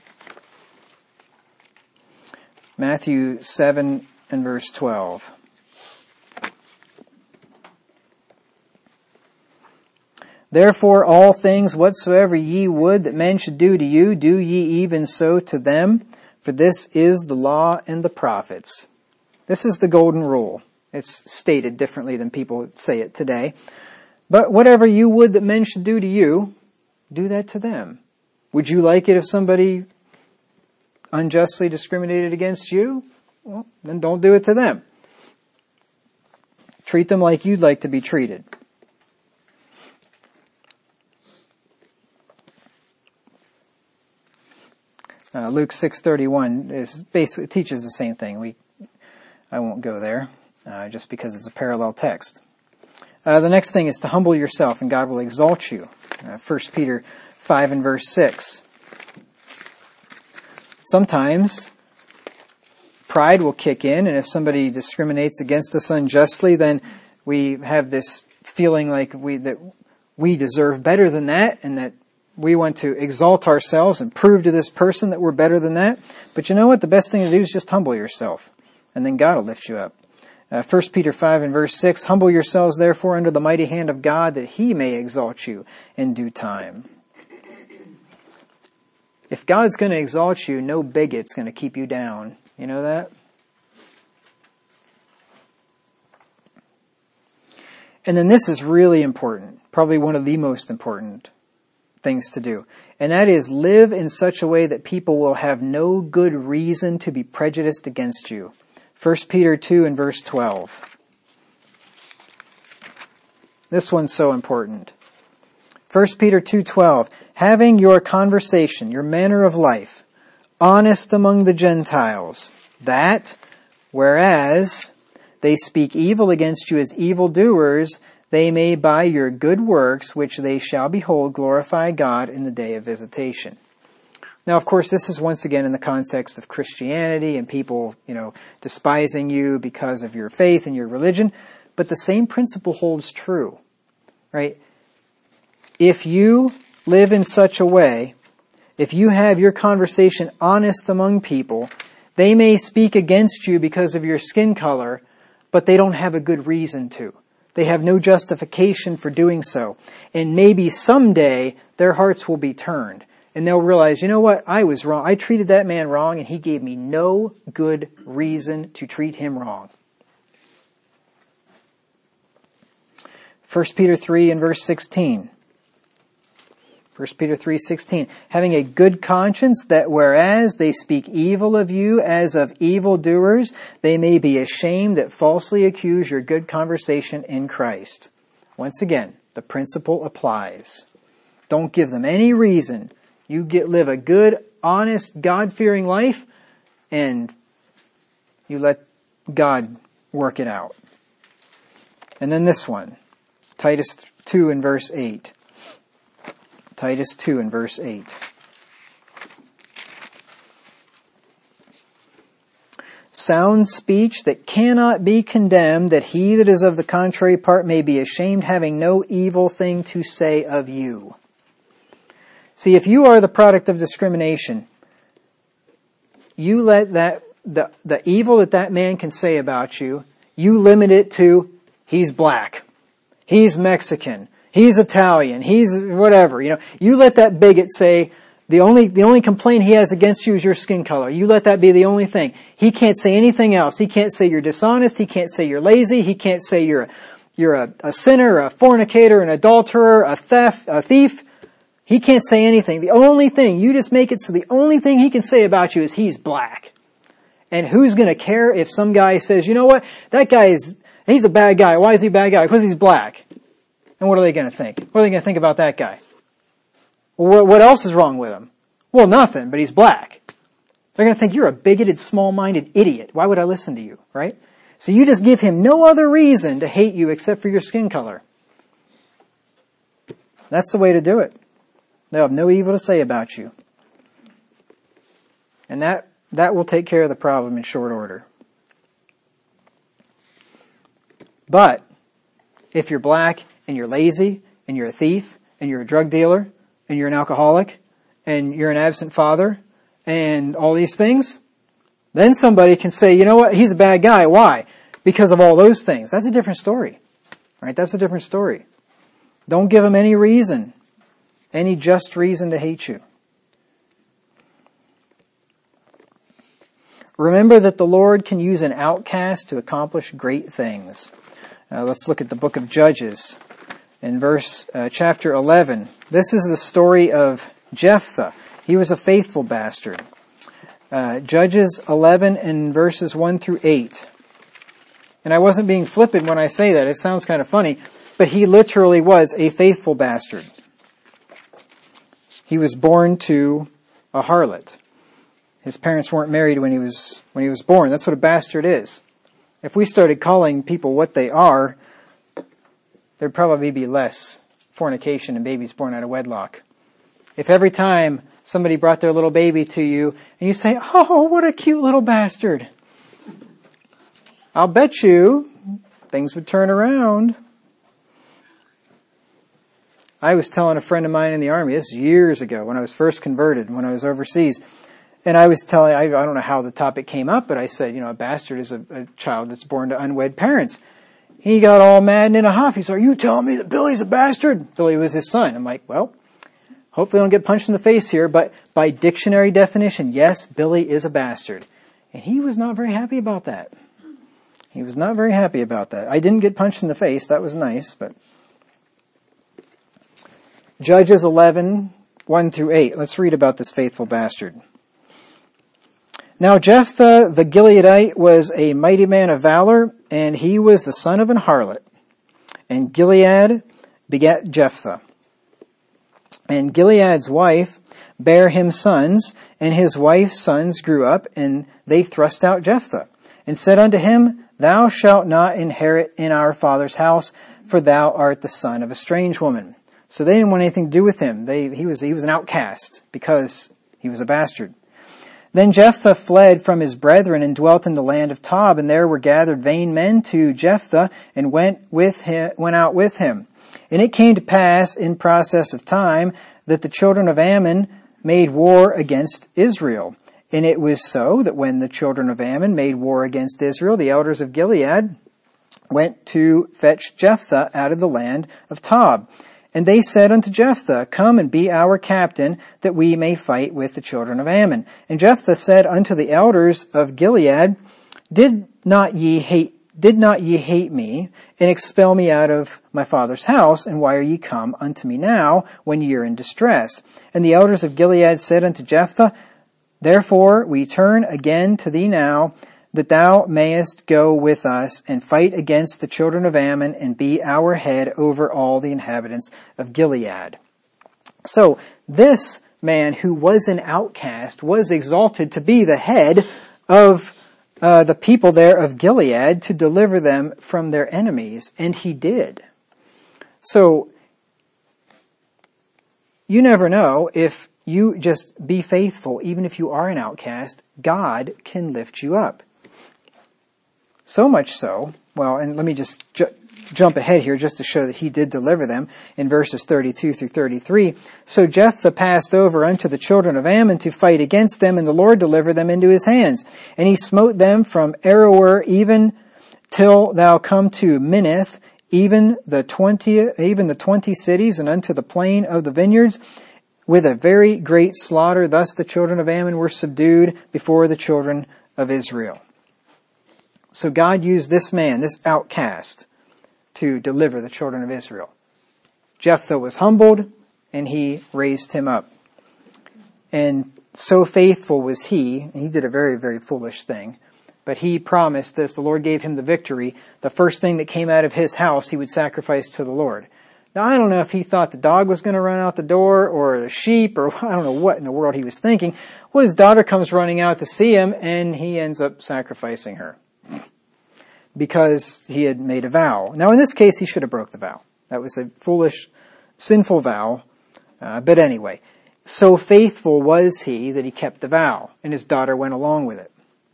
Matthew seven and verse twelve. Therefore all things whatsoever ye would that men should do to you, do ye even so to them, for this is the law and the prophets. This is the golden rule. It's stated differently than people say it today. But whatever you would that men should do to you, do that to them. Would you like it if somebody unjustly discriminated against you? Well, then don't do it to them. Treat them like you'd like to be treated. Uh, Luke six thirty-one is basically teaches the same thing. We, I won't go there. Uh, just because it's a parallel text. Uh, the next thing is to humble yourself and God will exalt you. Uh, First Peter five and verse six. Sometimes pride will kick in, and if somebody discriminates against us unjustly, then we have this feeling like we that we deserve better than that, and that we want to exalt ourselves and prove to this person that we're better than that. But you know what? The best thing to do is just humble yourself, and then God will lift you up. Uh, First Peter five and verse six, humble yourselves therefore under the mighty hand of God, that he may exalt you in due time. If God's going to exalt you, no bigot's going to keep you down. You know that? And then this is really important, probably one of the most important things to do. And that is live in such a way that people will have no good reason to be prejudiced against you. First Peter two and verse twelve. This one's so important. First Peter two twelve. Having your conversation, your manner of life, honest among the Gentiles, that, whereas they speak evil against you as evildoers, they may by your good works, which they shall behold, glorify God in the day of visitation. Now, of course, this is once again in the context of Christianity and people, you know, despising you because of your faith and your religion. But the same principle holds true, right? If you live in such a way, if you have your conversation honest among people, they may speak against you because of your skin color, but they don't have a good reason to. They have no justification for doing so. And maybe someday their hearts will be turned. And they'll realize, you know what, I was wrong. I treated that man wrong and he gave me no good reason to treat him wrong. First Peter three and verse sixteen. First Peter three sixteen. Having a good conscience, that whereas they speak evil of you as of evildoers, they may be ashamed that falsely accuse your good conversation in Christ. Once again, the principle applies. Don't give them any reason. You get live a good, honest, God-fearing life, and you let God work it out. And then this one, Titus two and verse eight. Titus two and verse eight. Sound speech that cannot be condemned, that he that is of the contrary part may be ashamed, having no evil thing to say of you. See, if you are the product of discrimination, you let that the, the evil that that man can say about you, you limit it to, he's black, he's Mexican, he's Italian, he's whatever. You know, you let that bigot say, the only, the only complaint he has against you is your skin color. You let that be the only thing. He can't say anything else. He can't say you're dishonest. He can't say you're lazy. He can't say you're a, you're a, a sinner, a fornicator, an adulterer, a theft, a thief. He can't say anything. The only thing, you just make it so the only thing he can say about you is he's black. And who's going to care if some guy says, you know what, that guy is, he's a bad guy. Why is he a bad guy? Because he's black. And what are they going to think? What are they going to think about that guy? Well, what else is wrong with him? Well, nothing, but he's black. They're going to think you're a bigoted, small-minded idiot. Why would I listen to you, right? So you just give him no other reason to hate you except for your skin color. That's the way to do it. They'll have no evil to say about you. And that, that will take care of the problem in short order. But if you're black and you're lazy and you're a thief and you're a drug dealer and you're an alcoholic and you're an absent father and all these things, then somebody can say, you know what, he's a bad guy. Why? Because of all those things. That's a different story. Right? That's a different story. Don't give him any reason, any just reason to hate you. Remember that the Lord can use an outcast to accomplish great things. Uh, let's look at the book of Judges in verse uh, chapter eleven. This is the story of Jephthah. He was a faithful bastard. Uh, Judges eleven and verses one through eight. And I wasn't being flippant when I say that. It sounds kind of funny, but he literally was a faithful bastard. He was born to a harlot. His parents weren't married when he was when he was born. That's what a bastard is. If we started calling people what they are, there'd probably be less fornication and babies born out of wedlock. If every time somebody brought their little baby to you and you say, oh, what a cute little bastard, I'll bet you things would turn around. I was telling a friend of mine in the Army, this is years ago when I was first converted, when I was overseas, and I was telling, I, I don't know how the topic came up, but I said, you know, a bastard is a, a child that's born to unwed parents. He got all mad and in a huff. He said, are you telling me that Billy's a bastard? Billy was his son. I'm like, well, hopefully I don't get punched in the face here, but by dictionary definition, yes, Billy is a bastard. And he was not very happy about that. He was not very happy about that. I didn't get punched in the face. That was nice, but... Judges eleven, one through eight. Let's read about this faithful bastard. Now Jephthah the Gileadite was a mighty man of valor, and he was the son of an harlot. And Gilead begat Jephthah. And Gilead's wife bare him sons, and his wife's sons grew up, and they thrust out Jephthah, and said unto him, Thou shalt not inherit in our father's house, for thou art the son of a strange woman. So they didn't want anything to do with him. They, he was, he was an outcast because he was a bastard. Then Jephthah fled from his brethren and dwelt in the land of Tob, and there were gathered vain men to Jephthah and went with him, went out with him. And it came to pass in process of time that the children of Ammon made war against Israel. And it was so that when the children of Ammon made war against Israel, the elders of Gilead went to fetch Jephthah out of the land of Tob. And they said unto Jephthah, Come and be our captain, that we may fight with the children of Ammon. And Jephthah said unto the elders of Gilead, Did not ye hate, did not ye hate me, and expel me out of my father's house? And why are ye come unto me now, when ye are in distress? And the elders of Gilead said unto Jephthah, Therefore we turn again to thee now, that thou mayest go with us and fight against the children of Ammon and be our head over all the inhabitants of Gilead. So this man who was an outcast was exalted to be the head of uh, the people there of Gilead to deliver them from their enemies, and he did. So you never know, if you just be faithful, even if you are an outcast, God can lift you up. So much so, well, and let me just ju- jump ahead here just to show that he did deliver them in verses thirty-two through thirty-three. So Jephthah passed over unto the children of Ammon to fight against them, and the Lord delivered them into his hands. And he smote them from Aroer even till thou come to Minnith, even the twenty, even the twenty cities, and unto the plain of the vineyards, with a very great slaughter. Thus the children of Ammon were subdued before the children of Israel. So God used this man, this outcast, to deliver the children of Israel. Jephthah was humbled, and he raised him up. And so faithful was he, and he did a very, very foolish thing, but he promised that if the Lord gave him the victory, the first thing that came out of his house he would sacrifice to the Lord. Now, I don't know if he thought the dog was going to run out the door, or the sheep, or I don't know what in the world he was thinking. Well, his daughter comes running out to see him, and he ends up sacrificing her, because he had made a vow. Now, in this case, he should have broke the vow. That was a foolish, sinful vow. Uh, but anyway, so faithful was he that he kept the vow, and his daughter went along with it.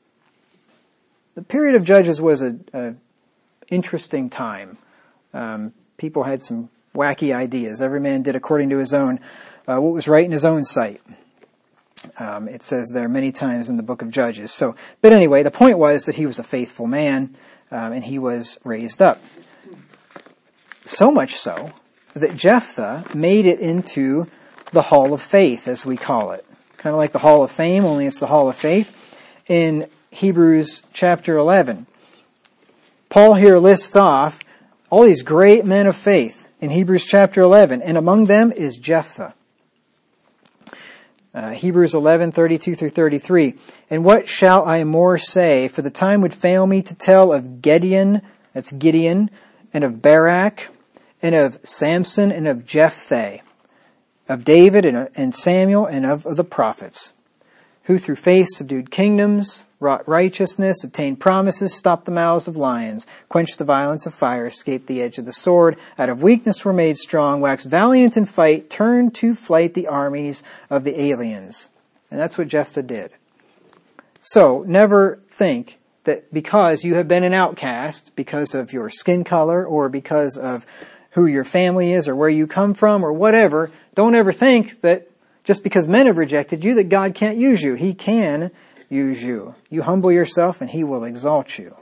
The period of Judges was a, a interesting time. Um, people had some wacky ideas. Every man did according to his own, uh, what was right in his own sight. Um, it says there many times in the book of Judges. So, but anyway, the point was that he was a faithful man. Um, and he was raised up. So much so that Jephthah made it into the Hall of Faith, as we call it. Kind of like the Hall of Fame, only it's the Hall of Faith. In Hebrews chapter eleven, Paul here lists off all these great men of faith in Hebrews chapter eleven, and among them is Jephthah. Uh, Hebrews eleven, thirty-two through thirty-three. And what shall I more say? For the time would fail me to tell of Gideon, that's Gideon, and of Barak, and of Samson, and of Jephthah, of David, and, and Samuel, and of, of the prophets, who through faith subdued kingdoms, wrought righteousness, obtained promises, stopped the mouths of lions, quenched the violence of fire, escaped the edge of the sword, out of weakness were made strong, waxed valiant in fight, turned to flight the armies of the aliens. And that's what Jephthah did. So, never think that because you have been an outcast, because of your skin color, or because of who your family is, or where you come from, or whatever, don't ever think that just because men have rejected you, that God can't use you. He can use you. You humble yourself and He will exalt you.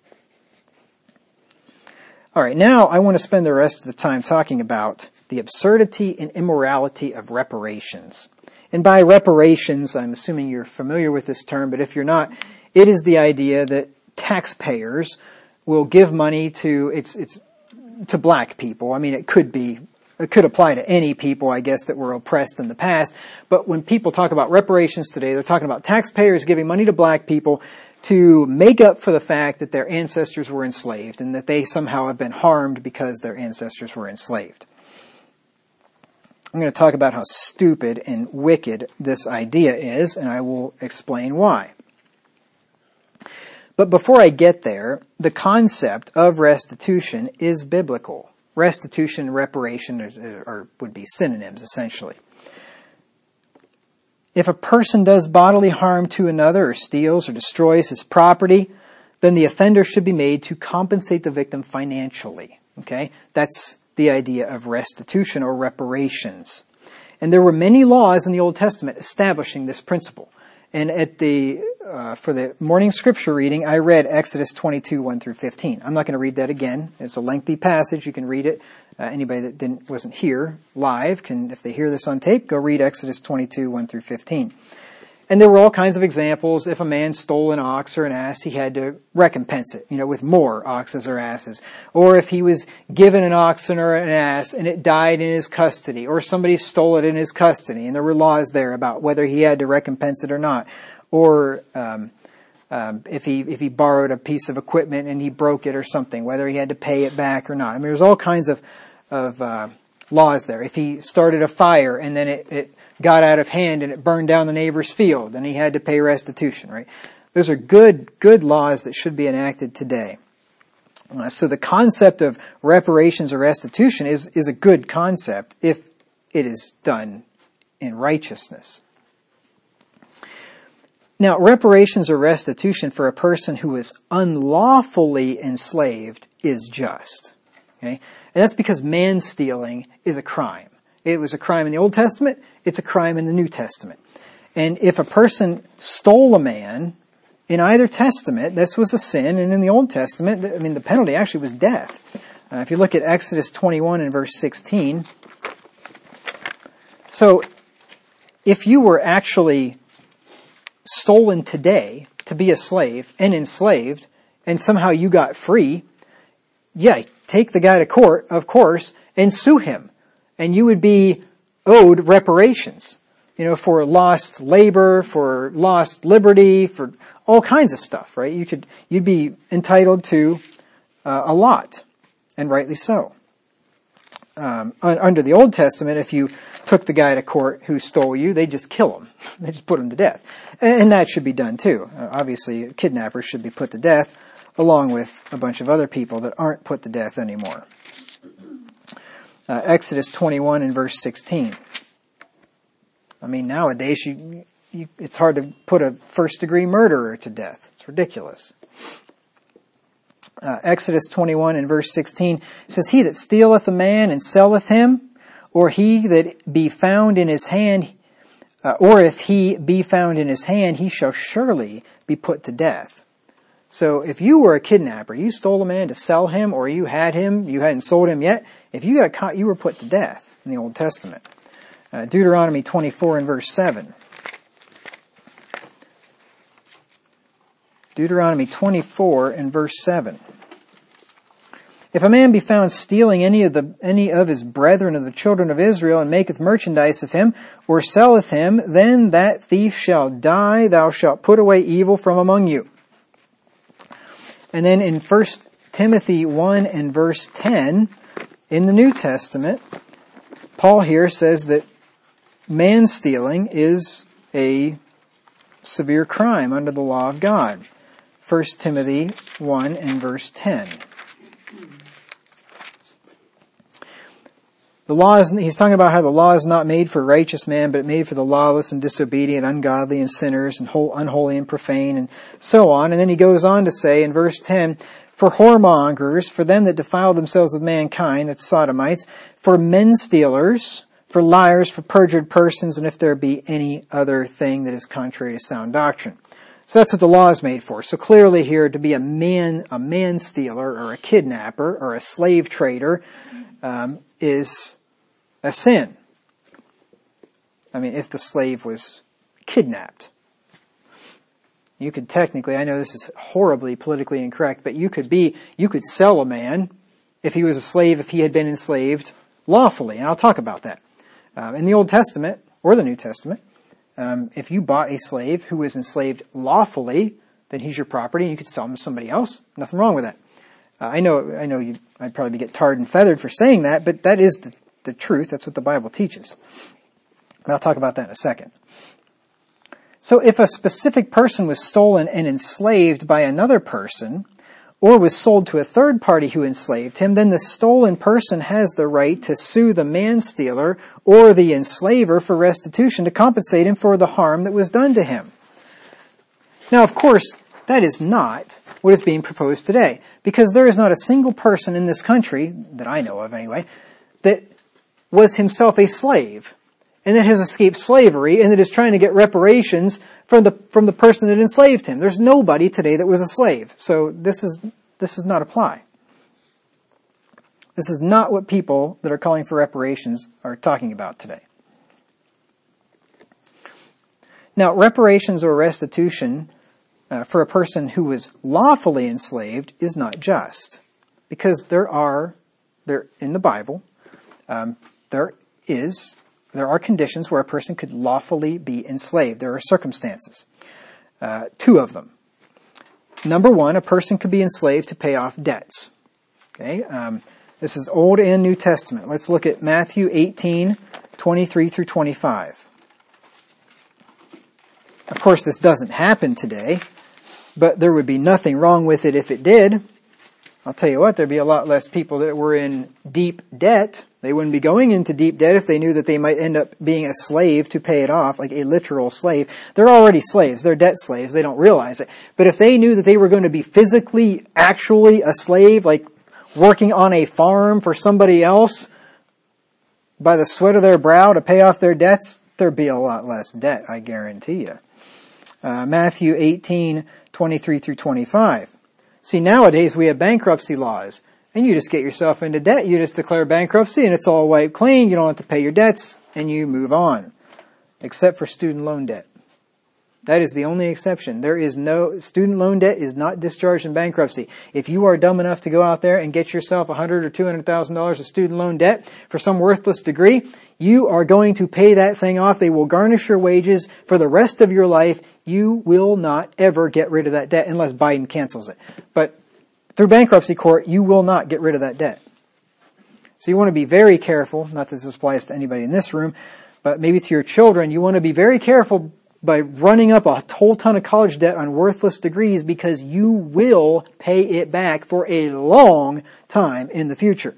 All right, now I want to spend the rest of the time talking about the absurdity and immorality of reparations. And by reparations, I'm assuming you're familiar with this term, but if you're not, it is the idea that taxpayers will give money to, it's, it's, to black people. I mean, it could be, it could apply to any people, I guess, that were oppressed in the past. But when people talk about reparations today, they're talking about taxpayers giving money to black people to make up for the fact that their ancestors were enslaved and that they somehow have been harmed because their ancestors were enslaved. I'm going to talk about how stupid and wicked this idea is, and I will explain why. But before I get there, the concept of restitution is biblical. Restitution and reparation are, are, would be synonyms, essentially. If a person does bodily harm to another or steals or destroys his property, then the offender should be made to compensate the victim financially. Okay? That's the idea of restitution or reparations. And there were many laws in the Old Testament establishing this principle. And at the uh, for the morning scripture reading, I read Exodus twenty-two, one through fifteen. I'm not going to read that again. It's a lengthy passage. You can read it. Uh, anybody that didn't wasn't here live can, if they hear this on tape, go read Exodus twenty-two, one through fifteen. And there were all kinds of examples. If a man stole an ox or an ass, he had to recompense it, you know, with more oxes or asses. Or if he was given an oxen or an ass and it died in his custody, or somebody stole it in his custody, and there were laws there about whether he had to recompense it or not. Or um, um, if he if he borrowed a piece of equipment and he broke it or something, whether he had to pay it back or not. I mean, there's all kinds of of uh, laws there. If he started a fire and then it, it got out of hand and it burned down the neighbor's field, then he had to pay restitution, right? Those are good, good laws that should be enacted today. Uh, so the concept of reparations or restitution is, is a good concept if it is done in righteousness. Now, reparations or restitution for a person who is unlawfully enslaved is just. Okay? And that's because man-stealing is a crime. It was a crime in the Old Testament. It's a crime in the New Testament. And if a person stole a man, in either testament, this was a sin. And in the Old Testament, I mean, the penalty actually was death. Uh, if you look at Exodus twenty-one and verse sixteen. So, if you were actually stolen today to be a slave and enslaved, and somehow you got free, yeah, take the guy to court, of course, and sue him. And you would be owed reparations, you know, for lost labor, for lost liberty, for all kinds of stuff, right? You could, you'd be entitled to uh, a lot, and rightly so. Um, under the Old Testament, if you took the guy to court who stole you, they just kill him. They just put him to death. And that should be done too. Uh, obviously, kidnappers should be put to death, along with a bunch of other people that aren't put to death anymore. Uh, Exodus twenty-one and verse sixteen. I mean, nowadays, you, you, it's hard to put a first-degree murderer to death. It's ridiculous. Uh, Exodus twenty-one and verse sixteen says, "He that stealeth a man and selleth him, or he that be found in his hand, uh, or if he be found in his hand, he shall surely be put to death." So if you were a kidnapper, you stole a man to sell him, or you had him, you hadn't sold him yet, if you got caught, you were put to death in the Old Testament. Uh, Deuteronomy twenty-four and verse seven. Deuteronomy twenty-four and verse seven. "If a man be found stealing any of the any of his brethren of the children of Israel, and maketh merchandise of him, or selleth him, then that thief shall die. Thou shalt put away evil from among you." And then in First Timothy one and verse ten, in the New Testament, Paul here says that man-stealing is a severe crime under the law of God. First Timothy one and verse ten. The law is, he's talking about how the law is not made for a righteous man, but made for the lawless and disobedient, ungodly and sinners, and unholy and profane, and so on. And then he goes on to say in verse ten, "For whoremongers, for them that defile themselves with mankind," that's sodomites, "for men stealers, for liars, for perjured persons, and if there be any other thing that is contrary to sound doctrine." So that's what the law is made for. So clearly here, to be a man, a man stealer, or a kidnapper, or a slave trader, um, is a sin. I mean, if the slave was kidnapped. You could technically, I know this is horribly politically incorrect, but you could be, you could sell a man if he was a slave, if he had been enslaved lawfully. And I'll talk about that. Um, in the Old Testament, or the New Testament, um, if you bought a slave who was enslaved lawfully, then he's your property and you could sell him to somebody else. Nothing wrong with that. Uh, I know, I know you, I'd probably get tarred and feathered for saying that, but that is the, the truth. That's what the Bible teaches. But I'll talk about that in a second. So if a specific person was stolen and enslaved by another person, or was sold to a third party who enslaved him, then the stolen person has the right to sue the man-stealer or the enslaver for restitution to compensate him for the harm that was done to him. Now, of course, that is not what is being proposed today, because there is not a single person in this country, that I know of anyway, that was himself a slave, and that has escaped slavery, and that is trying to get reparations from the from the person that enslaved him. There's nobody today that was a slave. So this is this does not apply. This is not what people that are calling for reparations are talking about today. Now, reparations or restitution uh, for a person who was lawfully enslaved is not just, because there are there in the Bible um, there is. There are conditions where a person could lawfully be enslaved. There are circumstances. Uh, two of them. Number one, a person could be enslaved to pay off debts. Okay, um, this is Old and New Testament. Let's look at Matthew eighteen, twenty-three through twenty-five. Of course, this doesn't happen today, but there would be nothing wrong with it if it did. I'll tell you what, there'd be a lot less people that were in deep debt. They wouldn't be going into deep debt if they knew that they might end up being a slave to pay it off, like a literal slave. They're already slaves. They're debt slaves. They don't realize it. But if they knew that they were going to be physically, actually a slave, like working on a farm for somebody else by the sweat of their brow to pay off their debts, there'd be a lot less debt, I guarantee you. Uh, Matthew eighteen, twenty-three through twenty-five. See, nowadays we have bankruptcy laws. And you just get yourself into debt. You just declare bankruptcy and it's all wiped clean. You don't have to pay your debts and you move on. Except for student loan debt. That is the only exception. There is no, student loan debt is not discharged in bankruptcy. If you are dumb enough to go out there and get yourself one hundred thousand dollars or two hundred thousand dollars of student loan debt for some worthless degree, you are going to pay that thing off. They will garnish your wages for the rest of your life. You will not ever get rid of that debt unless Biden cancels it. But through bankruptcy court, you will not get rid of that debt. So you want to be very careful, not that this applies to anybody in this room, but maybe to your children, you want to be very careful by running up a whole ton of college debt on worthless degrees, because you will pay it back for a long time in the future.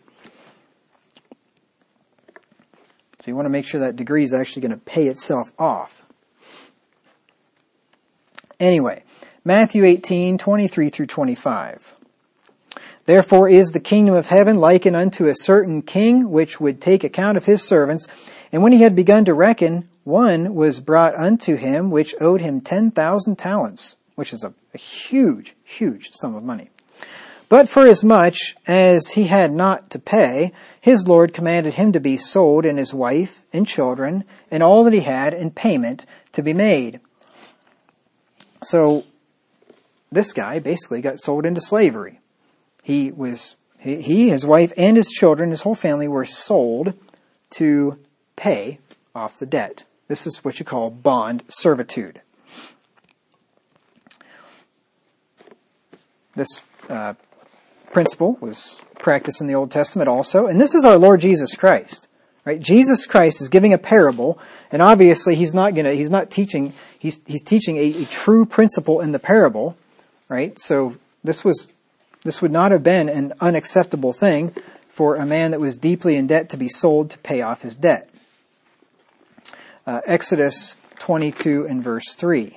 So you want to make sure that degree is actually going to pay itself off. Anyway, Matthew eighteen, twenty-three through twenty-five. Therefore is the kingdom of heaven likened unto a certain king, which would take account of his servants. And when he had begun to reckon, one was brought unto him, which owed him ten thousand talents, which is a, a huge, huge sum of money. But for as much as he had not to pay, his Lord commanded him to be sold, and his wife, and children, and all that he had, in payment to be made. So, this guy basically got sold into slavery. He was, he, he, his wife, and his children, his whole family were sold to pay off the debt. This is what you call bond servitude. This uh, principle was practiced in the Old Testament also, and this is our Lord Jesus Christ. Right? Jesus Christ is giving a parable, and obviously he's not gonna, he's not teaching, he's he's teaching a, a true principle in the parable, right? So this was This would not have been an unacceptable thing for a man that was deeply in debt to be sold to pay off his debt. Uh, Exodus twenty-two and verse three.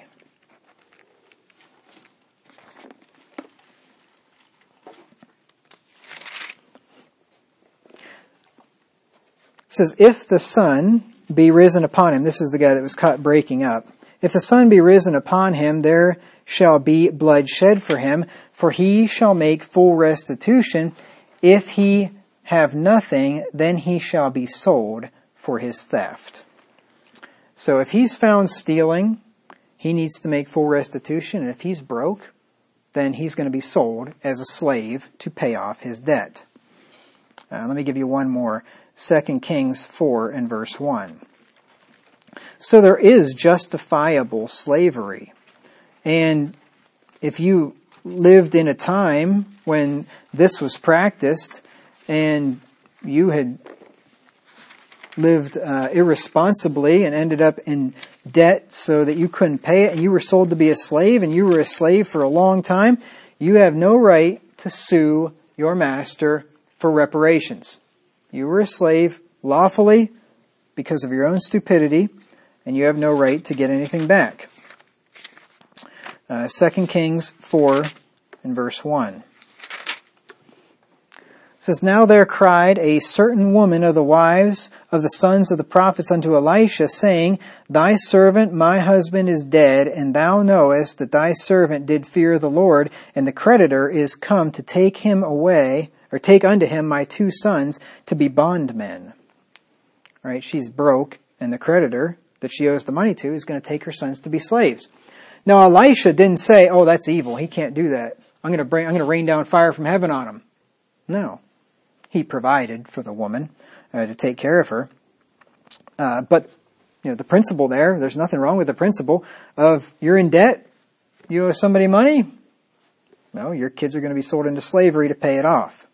It says, if the sun be risen upon him, this is the guy that was caught breaking up. If the sun be risen upon him, there shall be blood shed for him, for he shall make full restitution. If he have nothing, then he shall be sold for his theft. So if he's found stealing, he needs to make full restitution, and if he's broke, then he's going to be sold as a slave to pay off his debt. Uh, let me give you one more. Second Kings four and verse one. So there is justifiable slavery. And if you lived in a time when this was practiced and you had lived uh, irresponsibly and ended up in debt so that you couldn't pay it, and you were sold to be a slave, and you were a slave for a long time, you have no right to sue your master for reparations. You were a slave lawfully because of your own stupidity, and you have no right to get anything back. Uh, Second Kings four and verse one. It says, Now there cried a certain woman of the wives of the sons of the prophets unto Elisha, saying, Thy servant my husband is dead, and thou knowest that thy servant did fear the Lord, and the creditor is come to take him away, or take unto him my two sons to be bondmen. All right, she's broke, and the creditor that she owes the money to is going to take her sons to be slaves. Now Elisha didn't say, "Oh, that's evil. He can't do that. I'm going to bring, I'm going to rain down fire from heaven on him." No. He provided for the woman uh, to take care of her. Uh, but, you know, the principle there, there's nothing wrong with the principle of you're in debt, you owe somebody money. No, your kids are going to be sold into slavery to pay it off.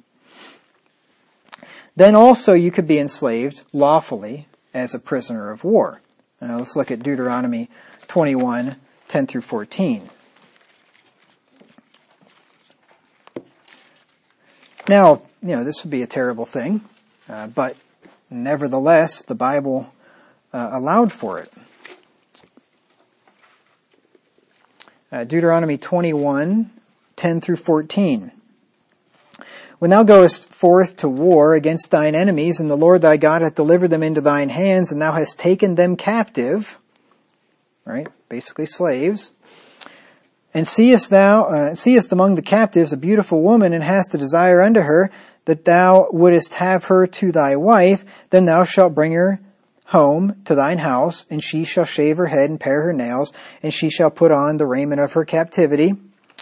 Then also you could be enslaved lawfully as a prisoner of war. Now let's look at Deuteronomy twenty-one, ten through fourteen. Now, you know, this would be a terrible thing, uh, but nevertheless, the Bible uh, allowed for it. Uh, Deuteronomy twenty-one, ten through fourteen. When thou goest forth to war against thine enemies, and the Lord thy God hath delivered them into thine hands, and thou hast taken them captive, right, basically slaves, and seest thou, uh, seest among the captives a beautiful woman, and hast a desire unto her, that thou wouldest have her to thy wife, then thou shalt bring her home to thine house, and she shall shave her head and pare her nails, and she shall put on the raiment of her captivity,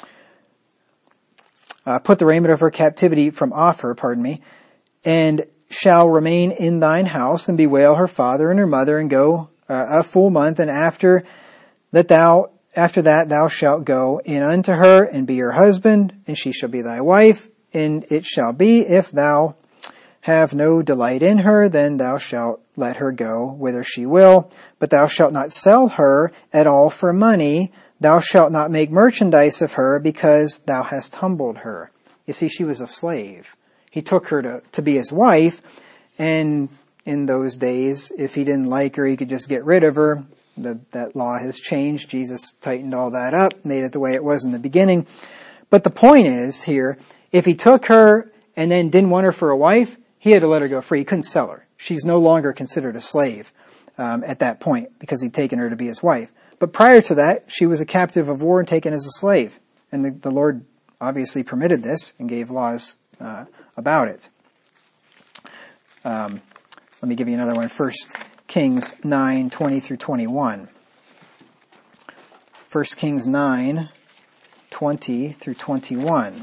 uh, put the raiment of her captivity from off her, pardon me, and shall remain in thine house, and bewail her father and her mother, and go uh, a full month, and after that thou After that thou shalt go in unto her, and be her husband, and she shall be thy wife. And it shall be, if thou have no delight in her, then thou shalt let her go whither she will. But thou shalt not sell her at all for money. Thou shalt not make merchandise of her, because thou hast humbled her. You see, she was a slave. He took her to, to be his wife, and in those days, if he didn't like her, he could just get rid of her. The, that law has changed. Jesus tightened all that up, made it the way it was in the beginning. But the point is here, if he took her and then didn't want her for a wife, he had to let her go free. He couldn't sell her. She's no longer considered a slave um, at that point because he'd taken her to be his wife. But prior to that, she was a captive of war and taken as a slave. And the, the Lord obviously permitted this and gave laws uh, about it. Um, let me give you another one. First Kings nine, twenty through twenty-one. First Kings nine, twenty through twenty-one.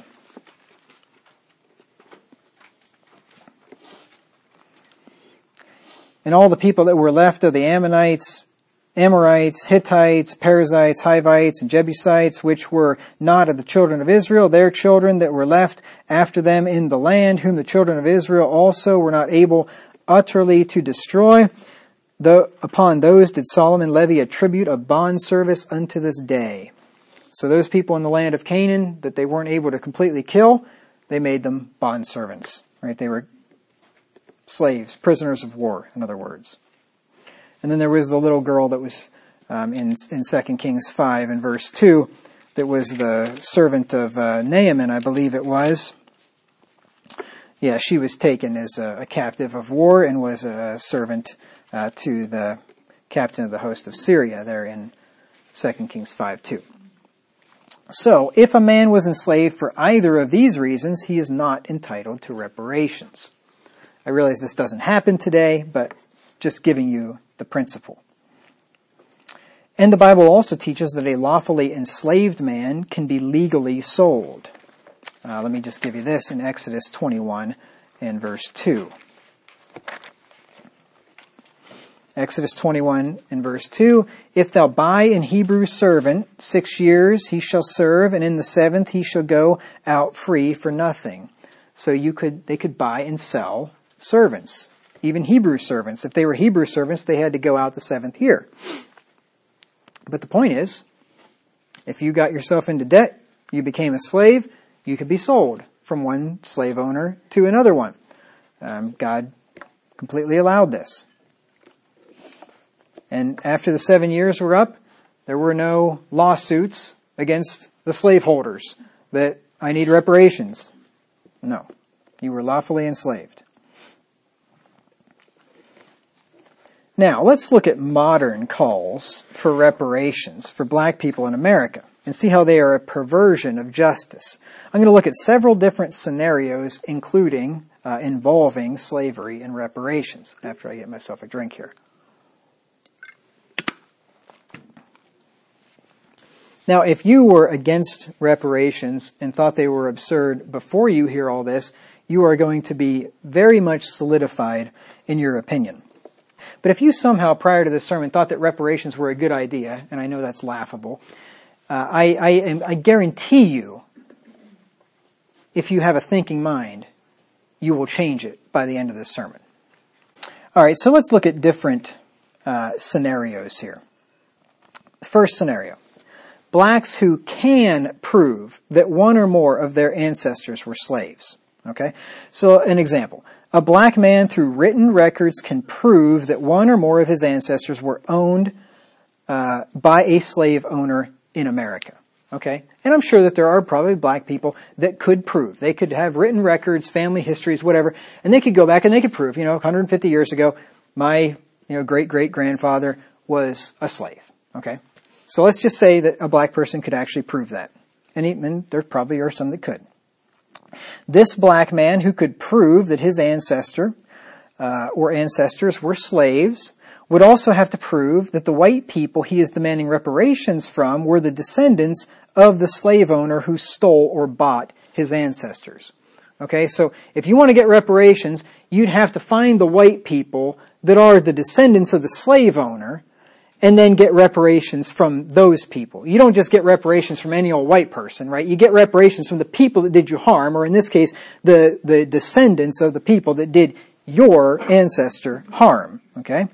And all the people that were left of the Ammonites, Amorites, Hittites, Perizzites, Hivites, and Jebusites, which were not of the children of Israel, their children that were left after them in the land, whom the children of Israel also were not able utterly to destroy, though upon those did Solomon levy a tribute of bond service unto this day. So those people in the land of Canaan that they weren't able to completely kill, they made them bond servants. Right? They were slaves, prisoners of war, in other words. And then there was the little girl that was um, in in Second Kings five and verse two, that was the servant of uh, Naaman, I believe it was. Yeah, she was taken as a, a captive of war and was a servant uh, to the captain of the host of Syria there in Second Kings five two. So, if a man was enslaved for either of these reasons, he is not entitled to reparations. I realize this doesn't happen today, but just giving you the principle. And the Bible also teaches that a lawfully enslaved man can be legally sold. Uh, let me just give you this in Exodus twenty-one and verse two. Exodus twenty-one and verse two, if thou buy an Hebrew servant, six years he shall serve, and in the seventh he shall go out free for nothing. So you could, they could buy and sell servants, even Hebrew servants. If they were Hebrew servants, they had to go out the seventh year. But the point is, if you got yourself into debt, you became a slave, you could be sold from one slave owner to another one. Um, God completely allowed this. And after the seven years were up, there were no lawsuits against the slaveholders that I need reparations. No. You were lawfully enslaved. Now, let's look at modern calls for reparations for black people in America and see how they are a perversion of justice. I'm going to look at several different scenarios, including uh, involving slavery and reparations, after I get myself a drink here. Now, if you were against reparations and thought they were absurd before you hear all this, you are going to be very much solidified in your opinion. But if you somehow, prior to this sermon, thought that reparations were a good idea, and I know that's laughable, uh, I, I, am, I guarantee you, if you have a thinking mind, you will change it by the end of this sermon. All right, so let's look at different uh, scenarios here. First scenario. Blacks who can prove that one or more of their ancestors were slaves. Okay? So, an example. A black man through written records can prove that one or more of his ancestors were owned uh, by a slave owner in America. Okay? And I'm sure that there are probably black people that could prove. They could have written records, family histories, whatever, and they could go back and they could prove, you know, one hundred fifty years ago, my, you know, great-great-grandfather was a slave. Okay? So let's just say that a black person could actually prove that. And even there probably are some that could. This black man who could prove that his ancestor uh, or ancestors were slaves would also have to prove that the white people he is demanding reparations from were the descendants of the slave owner who stole or bought his ancestors. Okay, so if you want to get reparations, you'd have to find the white people that are the descendants of the slave owner and then get reparations from those people. You don't just get reparations from any old white person, right? You get reparations from the people that did you harm, or in this case, the, the descendants of the people that did your ancestor harm, okay?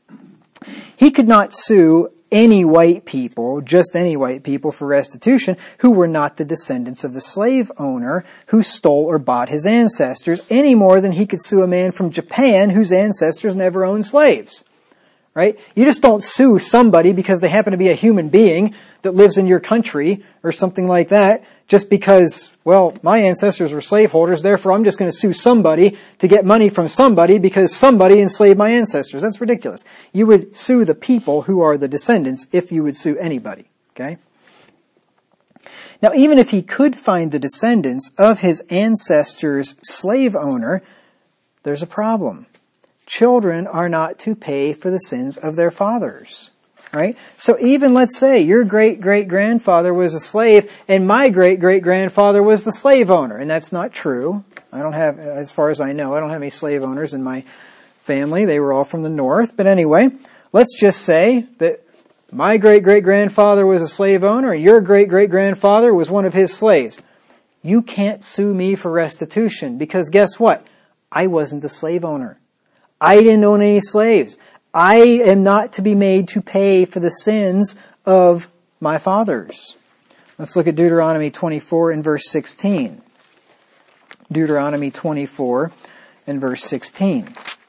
He could not sue any white people, just any white people, for restitution who were not the descendants of the slave owner who stole or bought his ancestors, any more than he could sue a man from Japan whose ancestors never owned slaves. Right? You just don't sue somebody because they happen to be a human being that lives in your country or something like that just because, well, my ancestors were slaveholders, therefore I'm just going to sue somebody to get money from somebody because somebody enslaved my ancestors. That's ridiculous. You would sue the people who are the descendants if you would sue anybody. Okay? Now, even if he could find the descendants of his ancestors' slave owner, there's a problem. Children are not to pay for the sins of their fathers, right? So even let's say your great-great-grandfather was a slave and my great-great-grandfather was the slave owner, and that's not true. I don't have, as far as I know, I don't have any slave owners in my family. They were all from the north. But anyway, let's just say that my great-great-grandfather was a slave owner and your great-great-grandfather was one of his slaves. You can't sue me for restitution because guess what? I wasn't the slave owner. I didn't own any slaves. I am not to be made to pay for the sins of my fathers. Let's look at Deuteronomy twenty-four and verse sixteen. Deuteronomy twenty-four and verse sixteen.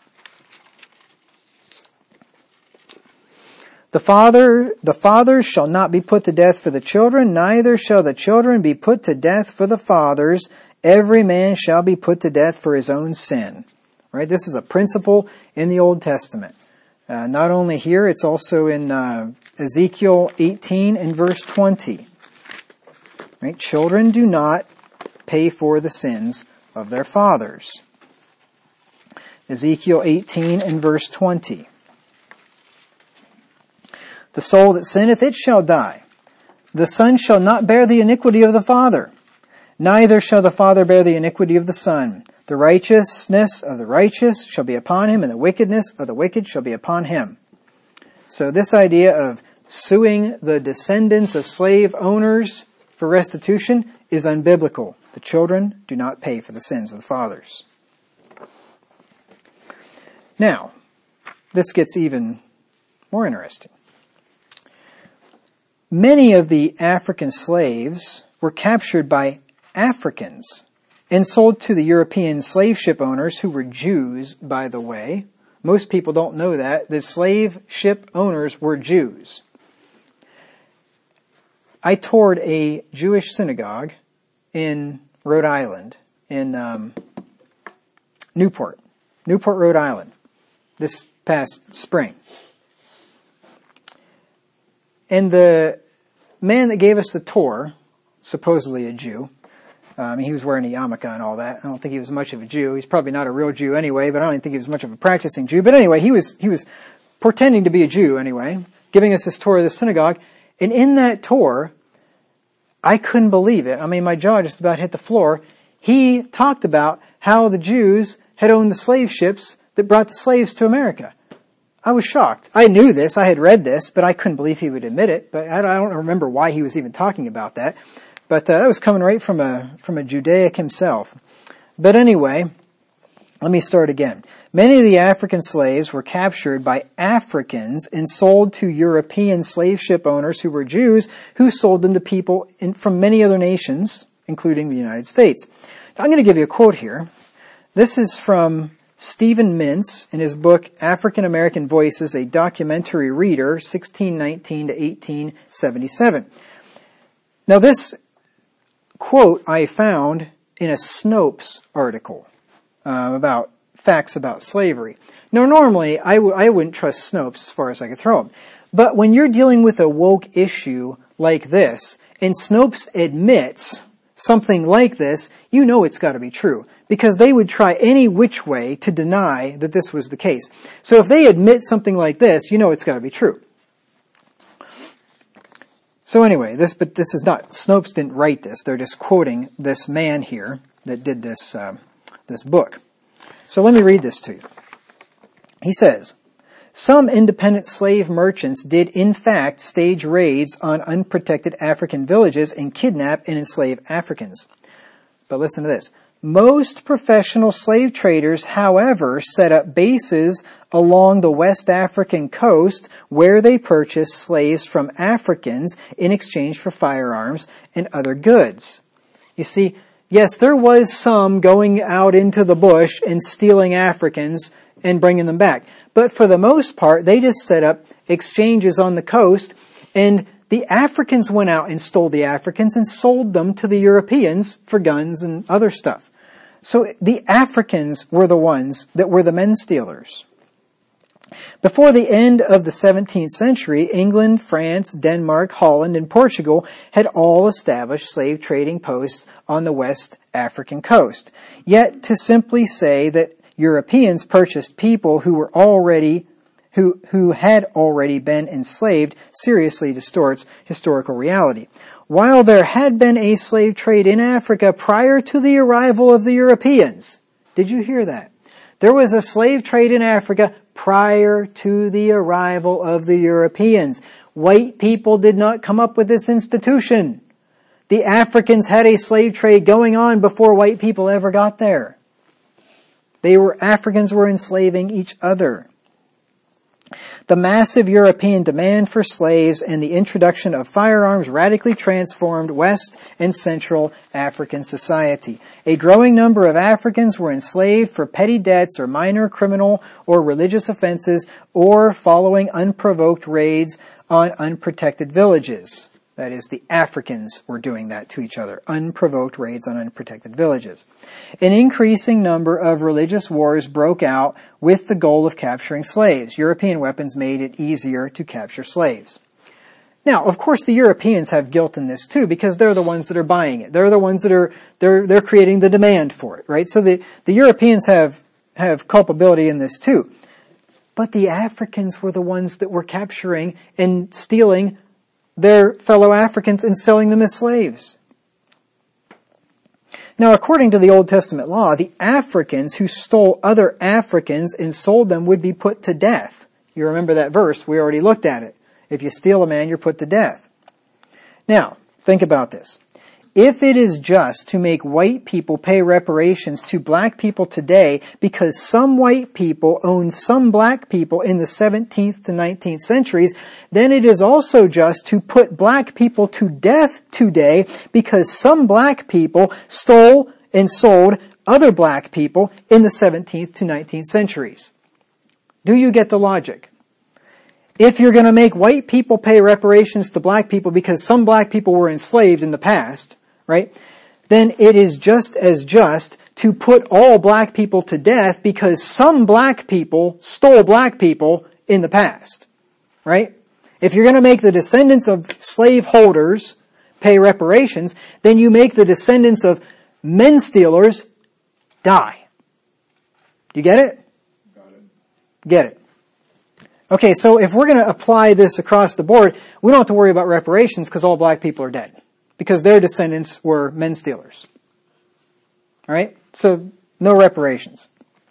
The father, the fathers shall not be put to death for the children, neither shall the children be put to death for the fathers. Every man shall be put to death for his own sin. Right? This is a principle in the Old Testament. Uh, not only here, it's also in uh, Ezekiel eighteen and verse twenty. Right? Children do not pay for the sins of their fathers. Ezekiel eighteen and verse twenty. The soul that sinneth, it shall die. The son shall not bear the iniquity of the father, neither shall the father bear the iniquity of the son. The righteousness of the righteous shall be upon him, and the wickedness of the wicked shall be upon him. So this idea of suing the descendants of slave owners for restitution is unbiblical. The children do not pay for the sins of the fathers. Now, this gets even more interesting. Many of the African slaves were captured by Africans and sold to the European slave ship owners, who were Jews, by the way. Most people don't know that. The slave ship owners were Jews. I toured a Jewish synagogue in Rhode Island, in um, Newport, Newport, Rhode Island, this past spring. And the man that gave us the tour, supposedly a Jew, um, he was wearing a yarmulke and all that. I don't think he was much of a Jew. He's probably not a real Jew anyway, but I don't even think he was much of a practicing Jew. But anyway, he was he was pretending to be a Jew anyway, giving us this tour of the synagogue. And in that tour, I couldn't believe it. I mean, my jaw just about hit the floor. He talked about how the Jews had owned the slave ships that brought the slaves to America. I was shocked. I knew this. I had read this, but I couldn't believe he would admit it. But I don't remember why he was even talking about that. But uh, that was coming right from a from a Judaic himself. But anyway, let me start again. Many of the African slaves were captured by Africans and sold to European slave ship owners who were Jews, who sold them to people in, from many other nations, including the United States. Now, I'm going to give you a quote here. This is from Stephen Mintz in his book, African American Voices, a Documentary Reader, sixteen nineteen to eighteen seventy-seven. Now, this quote I found in a Snopes article um, about facts about slavery. Now, normally, I, w- I wouldn't trust Snopes as far as I could throw them. But when you're dealing with a woke issue like this, and Snopes admits something like this, you know it's got to be true. Because they would try any which way to deny that this was the case. So if they admit something like this, you know it's got to be true. So anyway, this but this is not, Snopes didn't write this. They're just quoting this man here that did this um, this book. So let me read this to you. He says, some independent slave merchants did in fact stage raids on unprotected African villages and kidnap and enslave Africans. But listen to this. Most professional slave traders, however, set up bases along the West African coast where they purchased slaves from Africans in exchange for firearms and other goods. You see, yes, there was some going out into the bush and stealing Africans and bringing them back. But for the most part, they just set up exchanges on the coast, and the Africans went out and stole the Africans and sold them to the Europeans for guns and other stuff. So the Africans were the ones that were the men stealers. Before the end of the seventeenth century, England, France, Denmark, Holland, and Portugal had all established slave trading posts on the West African coast. Yet to simply say that Europeans purchased people who were already who who had already been enslaved seriously distorts historical reality. While there had been a slave trade in Africa prior to the arrival of the Europeans, did you hear that? There was a slave trade in Africa prior to the arrival of the Europeans. White people did not come up with this institution. The Africans had a slave trade going on before white people ever got there. They were, Africans were enslaving each other. The massive European demand for slaves and the introduction of firearms radically transformed West and Central African society. A growing number of Africans were enslaved for petty debts or minor criminal or religious offenses, or following unprovoked raids on unprotected villages. That is, the Africans were doing that to each other. Unprovoked raids on unprotected villages. An increasing number of religious wars broke out with the goal of capturing slaves. European weapons made it easier to capture slaves. Now, of course, the Europeans have guilt in this too, because they're the ones that are buying it. They're the ones that are, they're, they're creating the demand for it, right? So the, the Europeans have, have culpability in this too. But the Africans were the ones that were capturing and stealing their fellow Africans and selling them as slaves. Now, according to the Old Testament law, the Africans who stole other Africans and sold them would be put to death. You remember that verse? We already looked at it. If you steal a man, you're put to death. Now, think about this. If it is just to make white people pay reparations to black people today because some white people owned some black people in the seventeenth to nineteenth centuries, then it is also just to put black people to death today because some black people stole and sold other black people in the seventeenth to nineteenth centuries. Do you get the logic? If you're going to make white people pay reparations to black people because some black people were enslaved in the past, right, then it is just as just to put all black people to death because some black people stole black people in the past, right? If you're going to make the descendants of slave holders pay reparations, then you make the descendants of men stealers die. You get it? Got it. Get it. Okay, so if we're going to apply this across the board, we don't have to worry about reparations because all black people are dead. Because their descendants were men stealers. Alright? So, no reparations.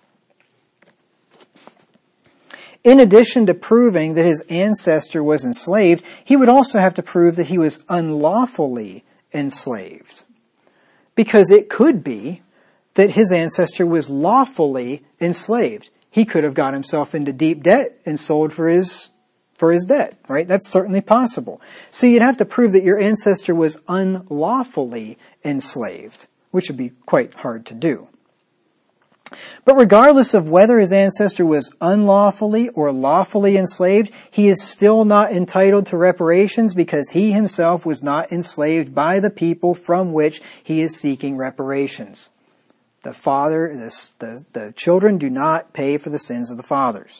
In addition to proving that his ancestor was enslaved, he would also have to prove that he was unlawfully enslaved. Because it could be that his ancestor was lawfully enslaved. He could have got himself into deep debt and sold for his for his debt, right? That's certainly possible. So you'd have to prove that your ancestor was unlawfully enslaved, which would be quite hard to do. But regardless of whether his ancestor was unlawfully or lawfully enslaved, he is still not entitled to reparations because he himself was not enslaved by the people from which he is seeking reparations. The father, the, the, the children do not pay for the sins of the fathers.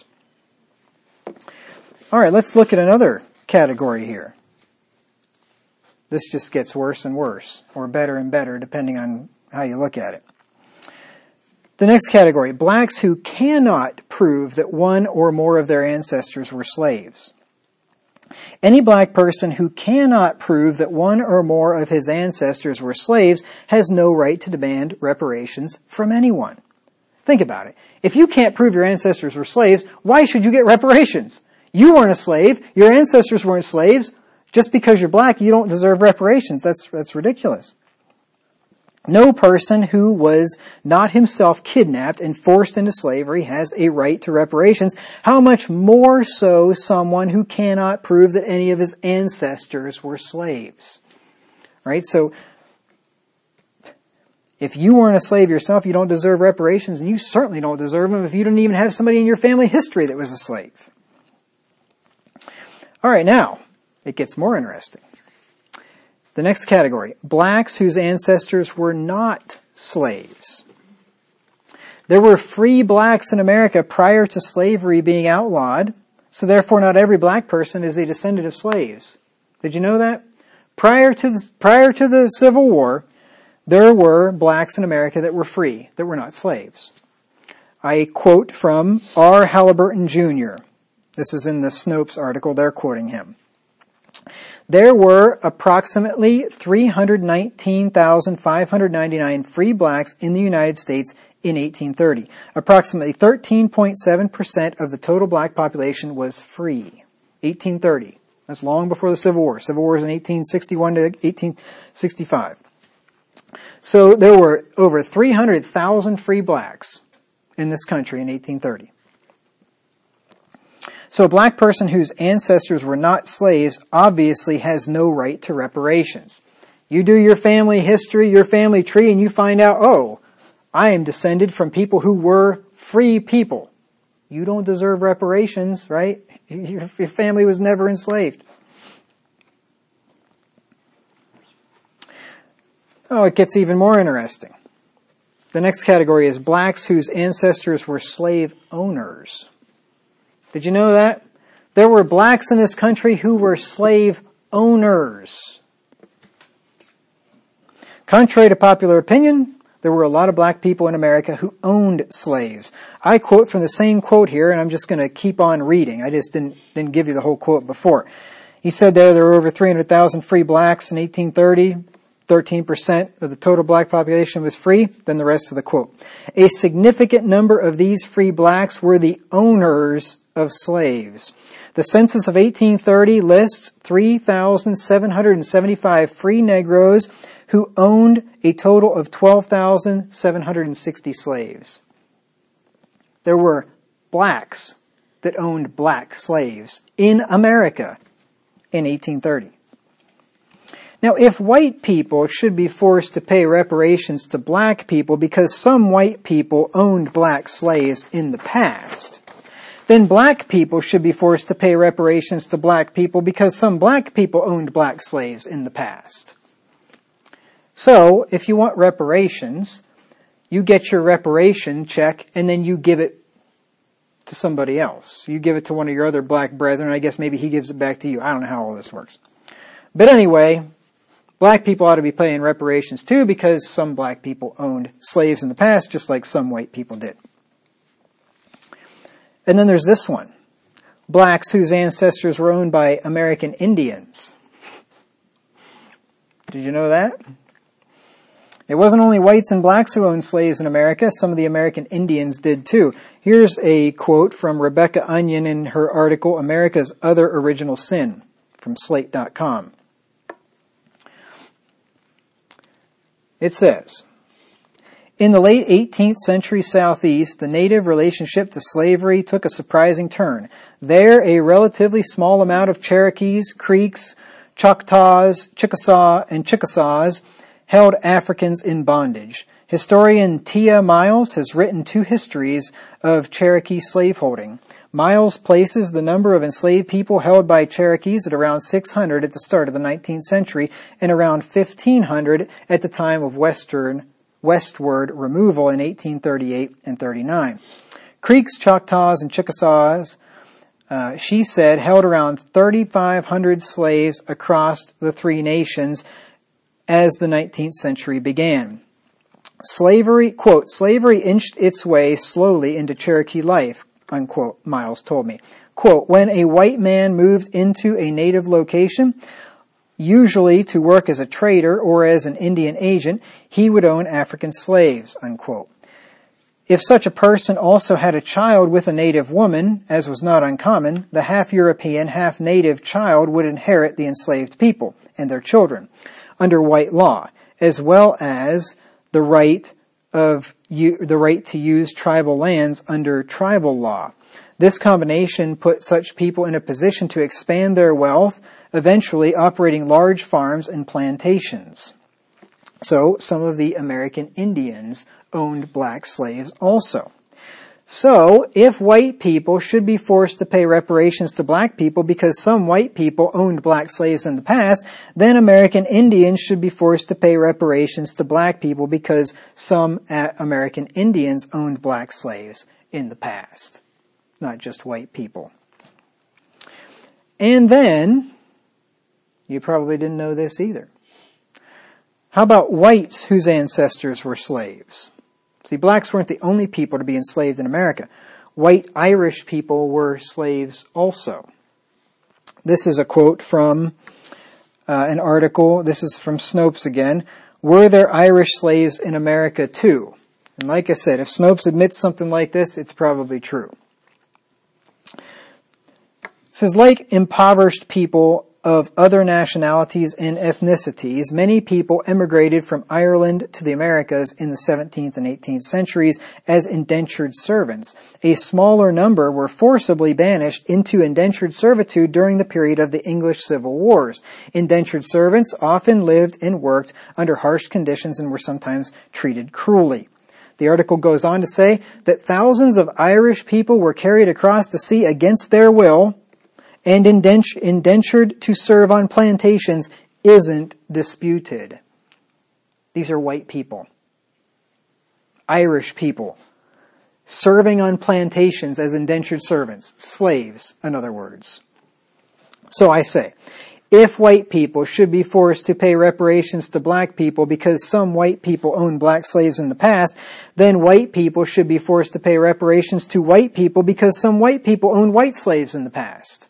All right, let's look at another category here. This just gets worse and worse, or better and better, depending on how you look at it. The next category, blacks who cannot prove that one or more of their ancestors were slaves. Any black person who cannot prove that one or more of his ancestors were slaves has no right to demand reparations from anyone. Think about it. If you can't prove your ancestors were slaves, why should you get reparations? You weren't a slave. Your ancestors weren't slaves. Just because you're black, you don't deserve reparations. That's, that's ridiculous. No person who was not himself kidnapped and forced into slavery has a right to reparations. How much more so someone who cannot prove that any of his ancestors were slaves? Right? So, if you weren't a slave yourself, you don't deserve reparations, and you certainly don't deserve them if you didn't even have somebody in your family history that was a slave. All right, now, it gets more interesting. The next category, blacks whose ancestors were not slaves. There were free blacks in America prior to slavery being outlawed, so therefore not every black person is a descendant of slaves. Did you know that? Prior to the, prior to the Civil War, there were blacks in America that were free, that were not slaves. I quote from R. Halliburton Junior This is in the Snopes article, they're quoting him. There were approximately three hundred nineteen thousand five hundred ninety-nine free blacks in the United States in eighteen thirty. Approximately thirteen point seven percent of the total black population was free. eighteen thirty. That's long before the Civil War. Civil War is in eighteen sixty-one to eighteen sixty-five. So there were over three hundred thousand free blacks in this country in eighteen thirty. So a black person whose ancestors were not slaves obviously has no right to reparations. You do your family history, your family tree, and you find out, oh, I am descended from people who were free people. You don't deserve reparations, right? Your, your family was never enslaved. Oh, it gets even more interesting. The next category is blacks whose ancestors were slave owners. Did you know that? There were blacks in this country who were slave owners. Contrary to popular opinion, there were a lot of black people in America who owned slaves. I quote from the same quote here, and I'm just going to keep on reading. I just didn't, didn't give you the whole quote before. He said there, there were over three hundred thousand free blacks in eighteen thirty. thirteen percent of the total black population was free. Then the rest of the quote. A significant number of these free blacks were the owners of slaves. The census of eighteen thirty lists three thousand seven hundred seventy-five free Negroes who owned a total of twelve thousand seven hundred sixty slaves. There were blacks that owned black slaves in America in eighteen thirty. Now, if white people should be forced to pay reparations to black people because some white people owned black slaves in the past, then black people should be forced to pay reparations to black people because some black people owned black slaves in the past. So, if you want reparations, you get your reparation check and then you give it to somebody else. You give it to one of your other black brethren. I guess maybe he gives it back to you. I don't know how all this works. But anyway, black people ought to be paying reparations too because some black people owned slaves in the past just like some white people did. And then there's this one. Blacks whose ancestors were owned by American Indians. Did you know that? It wasn't only whites and blacks who owned slaves in America. Some of the American Indians did too. Here's a quote from Rebecca Onion in her article, America's Other Original Sin, from slate dot com. It says, in the late eighteenth century Southeast, the native relationship to slavery took a surprising turn. There, a relatively small amount of Cherokees, Creeks, Choctaws, Chickasaw, and Chickasaws held Africans in bondage. Historian Tia Miles has written two histories of Cherokee slaveholding. Miles places the number of enslaved people held by Cherokees at around six hundred at the start of the nineteenth century and around fifteen hundred at the time of western westward removal in eighteen thirty-eight and thirty-nine. Creeks, Choctaws, and Chickasaws, uh, she said, held around thirty-five hundred slaves across the three nations as the nineteenth century began. Slavery, quote, slavery inched its way slowly into Cherokee life, unquote, Miles told me. Quote, when a white man moved into a native location, usually to work as a trader or as an Indian agent, he would own African slaves, unquote. If such a person also had a child with a native woman, as was not uncommon, the half-European, half-native child would inherit the enslaved people and their children under white law, as well as the right of the right to use tribal lands under tribal law. This combination put such people in a position to expand their wealth, eventually operating large farms and plantations. So some of the American Indians owned black slaves also. So if white people should be forced to pay reparations to black people because some white people owned black slaves in the past, then American Indians should be forced to pay reparations to black people because some American Indians owned black slaves in the past, not just white people. And then, you probably didn't know this either. How about whites whose ancestors were slaves? See, blacks weren't the only people to be enslaved in America. White Irish people were slaves also. This is a quote from uh, an article. This is from Snopes again. Were there Irish slaves in America too? And like I said, if Snopes admits something like this, it's probably true. It says, like impoverished people of other nationalities and ethnicities, many people emigrated from Ireland to the Americas in the seventeenth and eighteenth centuries as indentured servants. A smaller number were forcibly banished into indentured servitude during the period of the English Civil Wars. Indentured servants often lived and worked under harsh conditions and were sometimes treated cruelly. The article goes on to say that thousands of Irish people were carried across the sea against their will and indentured to serve on plantations isn't disputed. These are white people. Irish people. Serving on plantations as indentured servants. Slaves, in other words. So I say, if white people should be forced to pay reparations to black people because some white people owned black slaves in the past, then white people should be forced to pay reparations to white people because some white people owned white slaves in the past.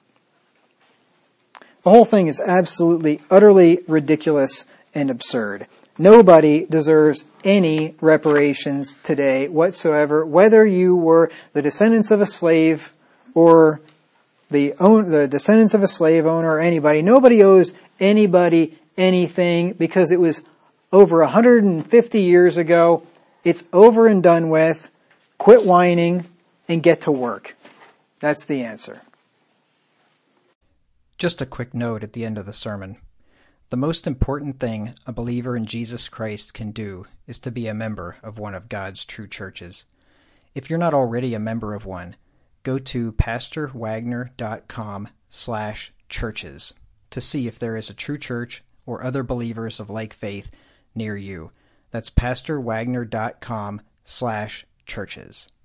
The whole thing is absolutely, utterly ridiculous and absurd. Nobody deserves any reparations today whatsoever, whether you were the descendants of a slave or the own, the descendants of a slave owner or anybody. Nobody owes anybody anything because it was over one hundred fifty years ago. It's over and done with. Quit whining and get to work. That's the answer. Just a quick note at the end of the sermon. The most important thing a believer in Jesus Christ can do is to be a member of one of God's true churches. If you're not already a member of one, go to pastorwagner.com slash churches to see if there is a true church or other believers of like faith near you. That's pastorwagner.com slash churches.